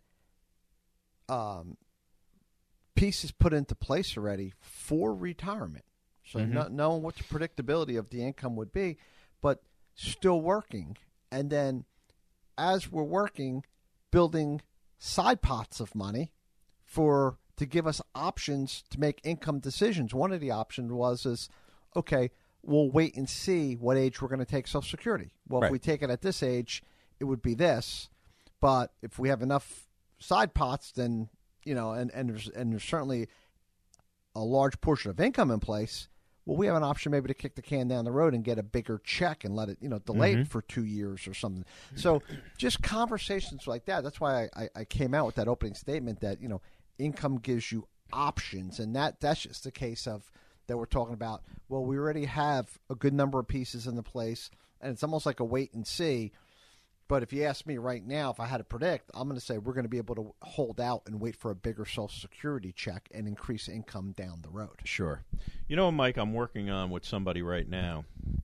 um, pieces put into place already for retirement. So Mm-hmm. not knowing what the predictability of the income would be, but still working, and then as we're working, building side pots of money for to give us options to make income decisions. One of the options was is, okay, we'll wait and see what age we're going to take Social Security. Well, Right. if we take it at this age, it would be this. But if we have enough side pots, then, you know, and, and, there's, and there's certainly a large portion of income in place, well, we have an option maybe to kick the can down the road and get a bigger check and let it, you know, delay Mm-hmm. it for two years or something. So just conversations like that. That's why I, I, I came out with that opening statement that, you know, income gives you options, and that that's just the case of that we're talking about. Well, we already have a good number of pieces in the place, and it's almost like a wait and see. But if you ask me right now, if I had to predict, I'm going to say we're going to be able to hold out and wait for a bigger Social Security check and increase income down the road. Sure. You know, Mike, I'm working on with somebody right now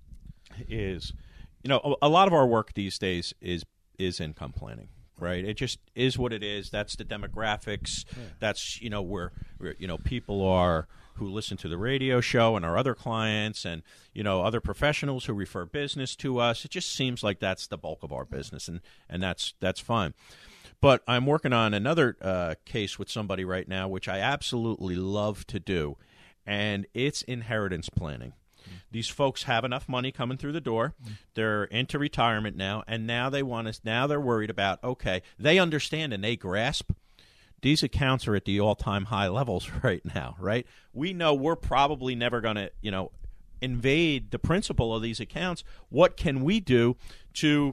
is, you know, a, a lot of our work these days is is income planning, right? It just is what it is. That's the demographics. Yeah. That's, you know, where, where, you know, people are who listen to the radio show and our other clients and, you know, other professionals who refer business to us. It just seems like that's the bulk of our business, and, and that's that's fine. But I'm working on another uh, case with somebody right now, which I absolutely love to do, and it's inheritance planning. Mm-hmm. These folks have enough money coming through the door. Mm-hmm. They're into retirement now, and now they want us. Now they're worried about, okay, they understand and they grasp. These accounts are at the all-time high levels right now, right? We know we're probably never going to, you know, invade the principal of these accounts. What can we do to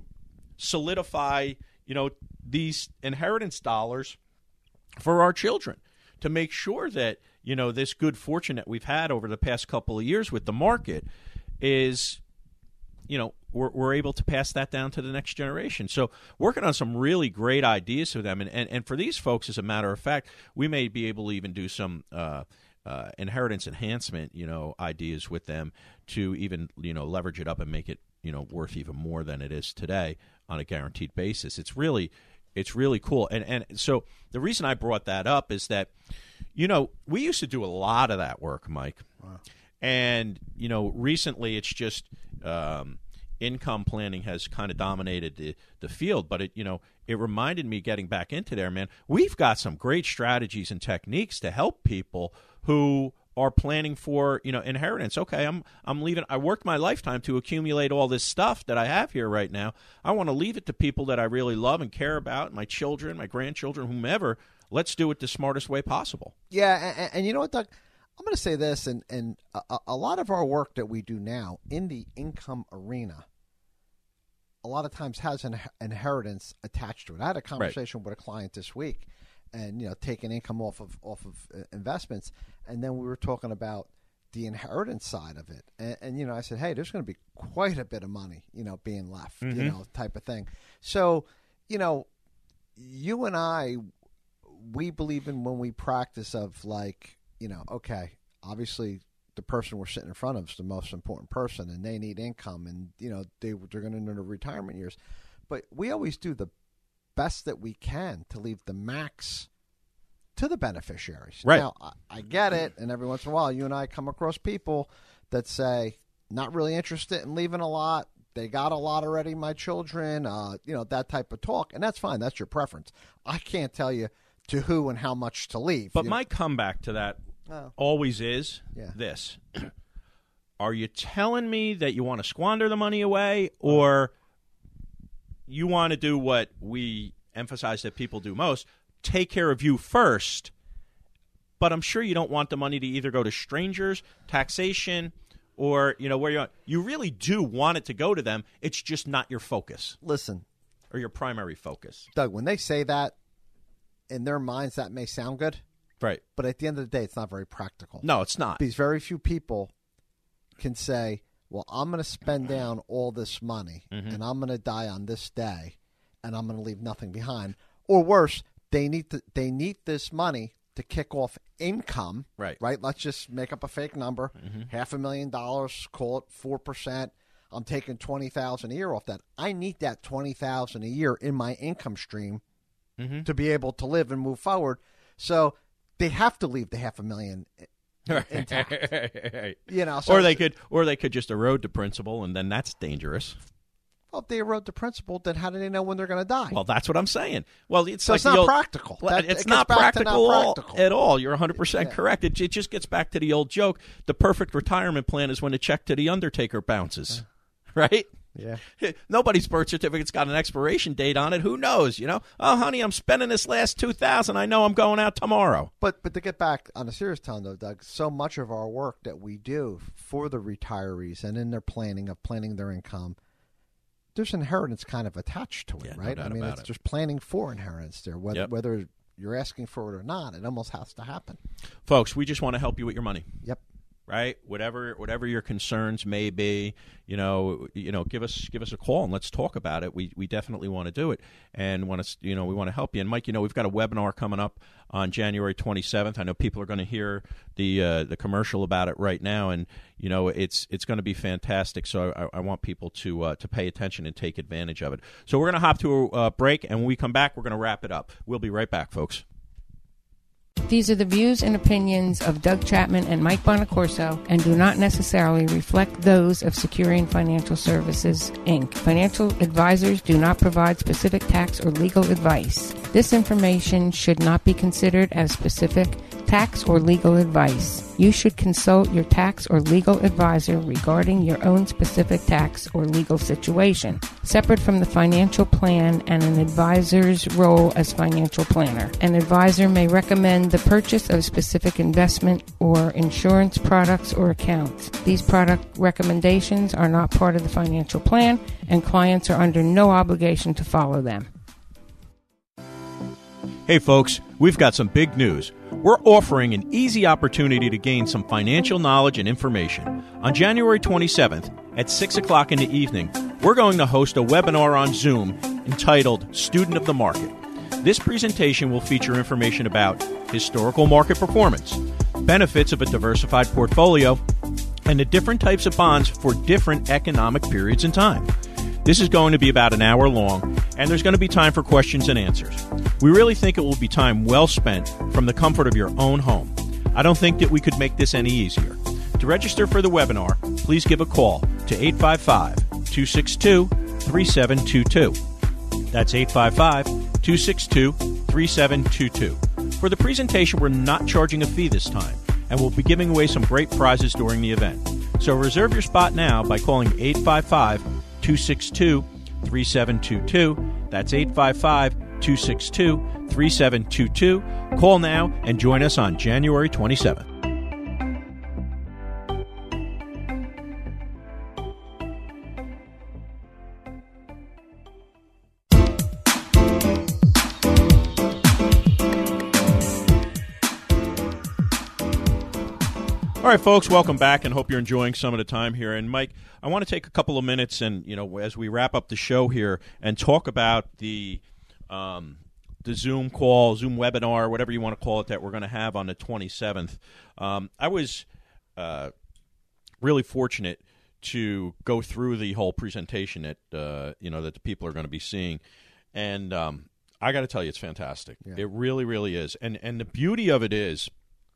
solidify, you know, these inheritance dollars for our children to make sure that, you know, this good fortune that we've had over the past couple of years with the market is, you know, we're, we're able to pass that down to the next generation. So working on some really great ideas for them. And, and, and for these folks, as a matter of fact, we may be able to even do some uh, uh, inheritance enhancement, you know, ideas with them to even, you know, leverage it up and make it, you know, worth even more than it is today on a guaranteed basis. It's really, it's really cool. And, and so the reason I brought that up is that, you know, we used to do a lot of that work, Mike. Wow. And, you know, recently it's just um, income planning has kind of dominated the, the field. But, it you know, it reminded me getting back into there, man, we've got some great strategies and techniques to help people who are planning for, you know, inheritance. Okay, I'm I'm leaving. I worked my lifetime to accumulate all this stuff that I have here right now. I want to leave it to people that I really love and care about, my children, my grandchildren, whomever. Let's do it the smartest way possible. Yeah, and, and you know what, Doug? I'm going to say this, and, and a, a lot of our work that we do now in the income arena, a lot of times has an inheritance attached to it. I had a conversation right. with a client this week, and you know, taking income off of off of investments, and then we were talking about the inheritance side of it, and, and you know, I said, hey, there's going to be quite a bit of money, you know, being left, mm-hmm. you know, type of thing. So, you know, you and I, we believe in when we practice of like, you know, okay, obviously the person we're sitting in front of is the most important person, and they need income, and you know, they they're going to enter the retirement years, but we always do the best that we can to leave the max to the beneficiaries. Right. Now, I, I get it, and every once in a while, you and I come across people that say, not really interested in leaving a lot. They got a lot already, my children, uh, you know, that type of talk, and that's fine. That's your preference. I can't tell you to who and how much to leave. But you my know? comeback to that oh. always is yeah. this. Are you telling me that you want to squander the money away, or you want to do what we emphasize that people do most, take care of you first, but I'm sure you don't want the money to either go to strangers, taxation, or, you know, where you you really do want it to go to them. It's just not your focus. Listen. Or your primary focus. Doug, when they say that, in their minds, that may sound good. Right. But at the end of the day, it's not very practical. No, it's not. Because very few people can say, well, I'm going to spend down all this money, mm-hmm. and I'm going to die on this day, and I'm going to leave nothing behind. Or worse, they need to, they need this money to kick off income. Right. Right? Let's just make up a fake number. Mm-hmm. Half a million dollars, call it four percent. I'm taking twenty thousand dollars a year off that. I need that twenty thousand dollars a year in my income stream mm-hmm. to be able to live and move forward. So they have to leave the half a million intact. You know, so or they could, or they could just erode the principal, and then that's dangerous. Well, if they erode the principal, then how do they know when they're going to die? Well, that's what I'm saying. Well, it's so like it's not old, practical. That, it's it not practical, not practical at all. You're one hundred percent yeah. correct. It, it just gets back to the old joke. The perfect retirement plan is when the check to the undertaker bounces, uh, right? Yeah. Nobody's birth certificate's got an expiration date on it. Who knows? You know, oh, honey, I'm spending this last two thousand dollars. I know I'm going out tomorrow. But but to get back on a serious tone, though, Doug, so much of our work that we do for the retirees and in their planning of planning their income, there's inheritance kind of attached to it, yeah, right? No doubt I mean, about it's it. just planning for inheritance there, whether, yep. whether you're asking for it or not, it almost has to happen. Folks, we just want to help you with your money. Yep. Right, whatever whatever your concerns may be, you know, you know, give us give us a call and let's talk about it. We we definitely want to do it, and want to, you know, we want to help you. And Mike, you know, we've got a webinar coming up on January twenty-seventh. I know people are going to hear the uh, the commercial about it right now, and you know, it's it's going to be fantastic. So I, I want people to uh, to pay attention and take advantage of it. So we're going to hop to a uh, break, and when we come back, we're going to wrap it up. We'll be right back, folks. These are the views and opinions of Doug Chapman and Mike Bonacorso and do not necessarily reflect those of Securian Financial Services, Incorporated. Financial advisors do not provide specific tax or legal advice. This information should not be considered as specific tax or legal advice. You should consult your tax or legal advisor regarding your own specific tax or legal situation, separate from the financial plan and an advisor's role as financial planner. An advisor may recommend the purchase of specific investment or insurance products or accounts. These product recommendations are not part of the financial plan, and clients are under no obligation to follow them. Hey folks, we've got some big news. We're offering an easy opportunity to gain some financial knowledge and information. On January twenty-seventh at six o'clock in the evening, we're going to host a webinar on Zoom entitled Student of the Market. This presentation will feature information about historical market performance, benefits of a diversified portfolio, and the different types of bonds for different economic periods in time. This is going to be about an hour long, and there's going to be time for questions and answers. We really think it will be time well spent from the comfort of your own home. I don't think that we could make this any easier. To register for the webinar, please give a call to eight five five, two six two, three seven two two. That's eight five five, two six two, three seven two two. For the presentation, we're not charging a fee this time, and we'll be giving away some great prizes during the event. So reserve your spot now by calling eight five five, two six two, three seven two two. That's eight five five, two six two, three seven two two. Call now and join us on January twenty-seventh. All right, folks, welcome back, and hope you're enjoying some of the time here. And Mike, I want to take a couple of minutes, and you know, as we wrap up the show here, and talk about the um, the Zoom call, Zoom webinar, whatever you want to call it, that we're going to have on the twenty-seventh. Um, I was uh, really fortunate to go through the whole presentation that uh, you know that the people are going to be seeing, and um, I got to tell you, it's fantastic. Yeah. It really, really is. And and the beauty of it is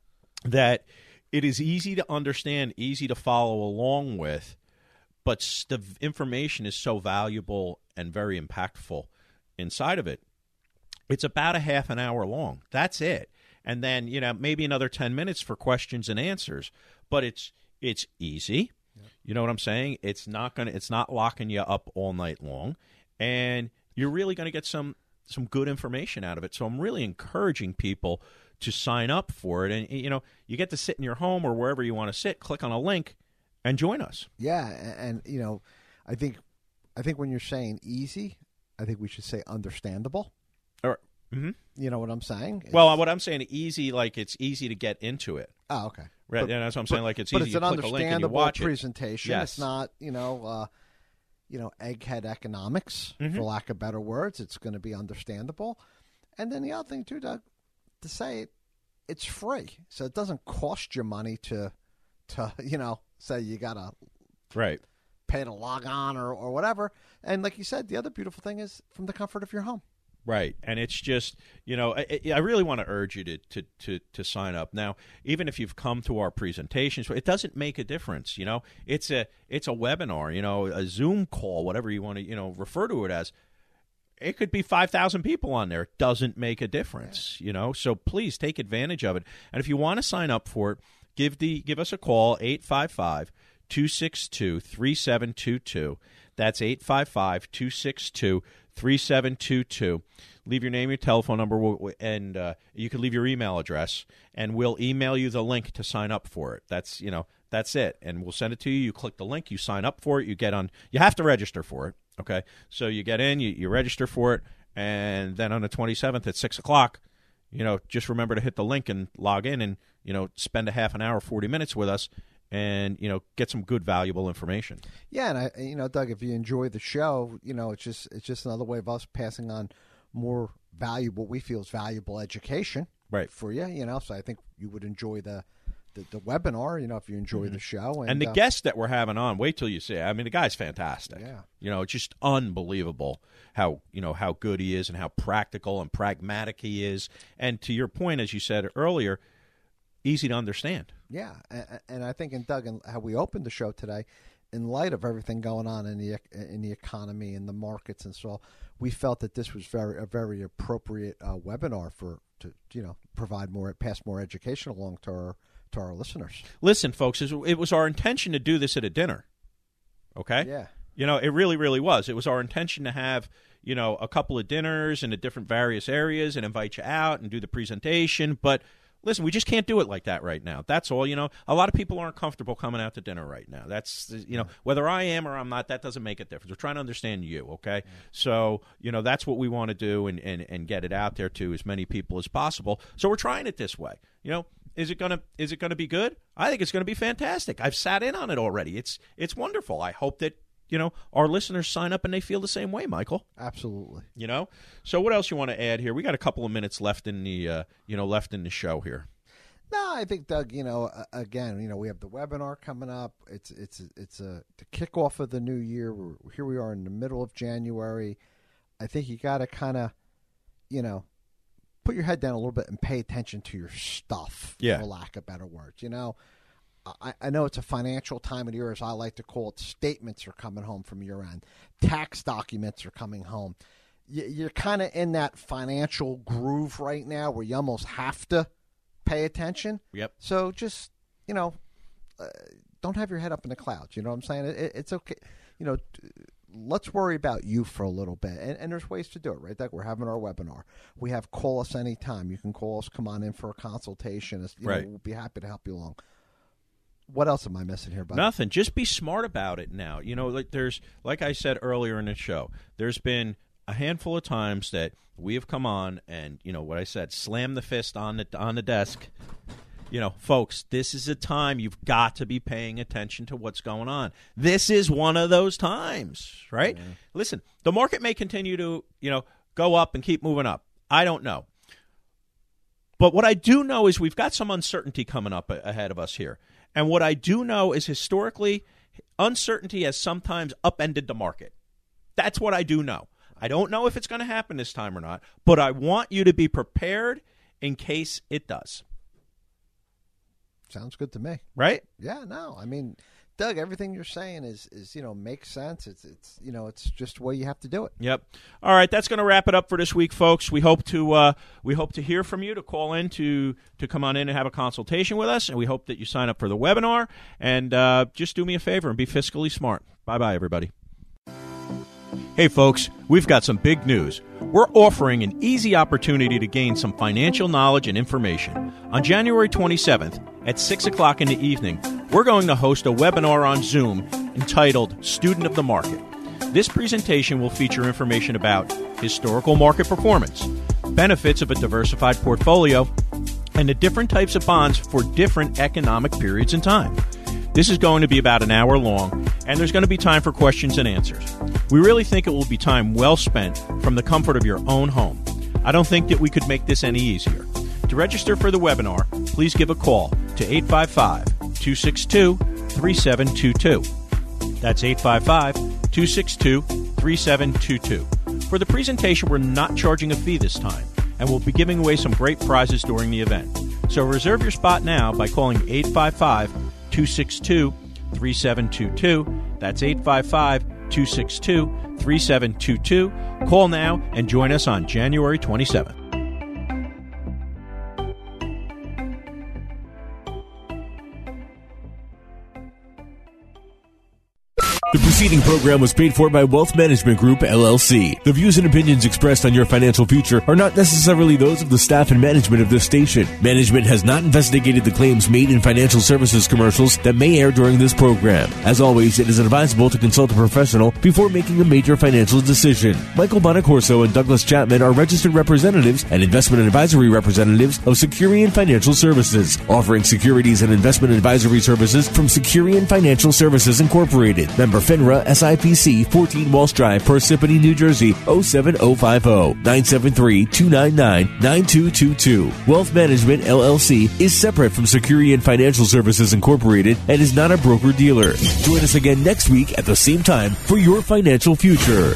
that it is easy to understand, easy to follow along with, but the information is so valuable and very impactful inside of it. It's about a half an hour long. That's it. And then, you know, maybe another ten minutes for questions and answers. But it's it's easy. Yeah. You know what I'm saying? It's not gonna it's not locking you up all night long. And you're really gonna get some some good information out of it. So I'm really encouraging people to sign up for it. And, you know, you get to sit in your home or wherever you want to sit, click on a link, and join us. Yeah, and, and you know, I think I think when you're saying easy, I think we should say understandable. Or, mm-hmm. You know what I'm saying? It's, well, what I'm saying, easy, like it's easy to get into it. Oh, okay. Right, but, and that's what I'm saying. Like it's but easy it's to an click a link and you understandable watch presentation. It. Yes. It's not, you know, uh, you know, egghead economics, mm-hmm. for lack of better words. It's going to be understandable. And then the other thing too, Doug, to say it, it's free, so it doesn't cost you money to, to you know, say you got to right pay to log on or, or whatever. And like you said, the other beautiful thing is from the comfort of your home. Right, and it's just, you know, I, I really want to urge you to, to, to, to sign up. Now, even if you've come to our presentations, it doesn't make a difference, you know. It's a it's a webinar, you know, a Zoom call, whatever you want to, you know, refer to it as. It could be five thousand people on there. It doesn't make a difference, you know. So please take advantage of it. And if you want to sign up for it, give the give us a call, eight five five, two six two, three seven two two. That's eight five five, two six two, three seven two two. Leave your name, your telephone number, and uh, you can leave your email address, and we'll email you the link to sign up for it. That's, you know, that's it. And we'll send it to you. You click the link, you sign up for it, you get on. You have to register for it. Okay, so you get in, you, you register for it, and then on the twenty-seventh at six o'clock, you know, just remember to hit the link and log in and, you know, spend a half an hour, forty minutes with us and, you know, get some good, valuable information. Yeah, and, I, you know, Doug, if you enjoy the show, you know, it's just it's just another way of us passing on more valuable, what we feel is valuable education right. for you, you know, so I think you would enjoy the The, the webinar, you know, if you enjoy mm-hmm. the show. And, and the uh, guest that we're having on, wait till you see it. I mean, the guy's fantastic. Yeah. You know, it's just unbelievable how, you know, how good he is and how practical and pragmatic he is. And to your point, as you said earlier, easy to understand. Yeah. And, and I think, in Doug, and how we opened the show today, in light of everything going on in the in the economy and the markets and so on, we felt that this was very a very appropriate uh, webinar for, to, you know, provide more, pass more education along to our to our listeners. Listen, folks, it was our intention to do this at a dinner, okay? Yeah. You know, it really, really was. It was our intention to have, you know, a couple of dinners in the different various areas and invite you out and do the presentation. But, listen, we just can't do it like that right now. That's all, you know. A lot of people aren't comfortable coming out to dinner right now. That's, you know, whether I am or I'm not, that doesn't make a difference. We're trying to understand you, okay? Yeah. So, you know, that's what we want to do and, and, and get it out there to as many people as possible. So we're trying it this way, you know. Is it gonna is it gonna be good? I think it's gonna be fantastic. I've sat in on it already. It's it's wonderful. I hope that, you know, our listeners sign up and they feel the same way, Michael. Absolutely. You know. So what else you want to add here? We got a couple of minutes left in the uh, you know left in the show here. No, I think, Doug, you know, uh, again, you know, we have the webinar coming up. It's it's it's a the kickoff of the new year. We're, here we are in the middle of January. I think you got to kind of, you know, put your head down a little bit and pay attention to your stuff, yeah. for lack of better words. You know, I, I know it's a financial time of the year, as I like to call it. Statements are coming home from your end. Tax documents are coming home. You, you're kind of in that financial groove right now where you almost have to pay attention. Yep. So just, you know, uh, don't have your head up in the clouds. You know what I'm saying? It, it's okay. You know, let's worry about you for a little bit. And, and there's ways to do it, right? Like, we're having our webinar. We have call us anytime. You can call us, come on in for a consultation. You right. know, we'll be happy to help you along. What else am I missing here, buddy? Nothing. Just be smart about it now. You know, like there's, like I said earlier in the show, there's been a handful of times that we have come on and, you know, what I said, slam the fist on the on the desk. You know, folks, this is a time you've got to be paying attention to what's going on. This is one of those times, right? Yeah. Listen, the market may continue to, you know, go up and keep moving up. I don't know. But what I do know is we've got some uncertainty coming up ahead of us here. And what I do know is historically, uncertainty has sometimes upended the market. That's what I do know. I don't know if it's going to happen this time or not, but I want you to be prepared in case it does. Sounds good to me. Right? Yeah, no. I mean, Doug, everything you're saying is, is you know, makes sense. It's, it's you know, it's just the way you have to do it. Yep. All right, that's going to wrap it up for this week, folks. We hope to uh, we hope to hear from you, to call in, to to come on in and have a consultation with us, and we hope that you sign up for the webinar. And uh, just do me a favor and be fiscally smart. Bye-bye, everybody. Hey, folks, we've got some big news. We're offering an easy opportunity to gain some financial knowledge and information. On January twenty-seventh at six o'clock in the evening, we're going to host a webinar on Zoom entitled Student of the Market. This presentation will feature information about historical market performance, benefits of a diversified portfolio, and the different types of bonds for different economic periods in time. This is going to be about an hour long, and there's going to be time for questions and answers. We really think it will be time well spent from the comfort of your own home. I don't think that we could make this any easier. To register for the webinar, please give a call to eight five five, two six two, three seven two two. That's eight five five, two six two, three seven two two. For the presentation, we're not charging a fee this time, and we'll be giving away some great prizes during the event. So reserve your spot now by calling eight five five, two six two, three seven two two. That's eight five five, two six two, three seven two two. Call now and join us on January twenty-seventh. The preceding program was paid for by Wealth Management Group, L L C. The views and opinions expressed on your financial future are not necessarily those of the staff and management of this station. Management has not investigated the claims made in financial services commercials that may air during this program. As always, it is advisable to consult a professional before making a major financial decision. Michael Bonacorso and Douglas Chapman are registered representatives and investment advisory representatives of Securian Financial Services, offering securities and investment advisory services from Securian Financial Services Incorporated. Member FINRA S I P C, fourteen Walsh Drive, Parsippany, New Jersey, oh seven oh five oh, nine seven three, two nine nine, nine two two two. Wealth Management, L L C, is separate from Securian Financial Services Incorporated and is not a broker-dealer. Join us again next week at the same time for your financial future.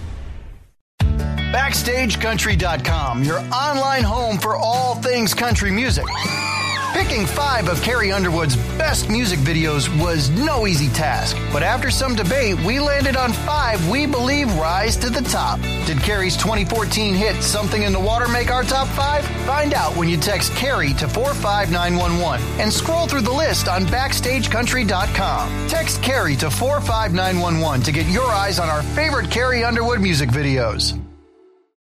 Backstage Country dot com, your online home for all things country music. Picking five of Carrie Underwood's best music videos was no easy task, but after some debate, we landed on five we believe rise to the top. Did Carrie's twenty fourteen hit Something in the Water make our top five? Find out when you text Carrie to four five nine one one and scroll through the list on Backstage Country dot com. Text Carrie to four five nine one one to get your eyes on our favorite Carrie Underwood music videos.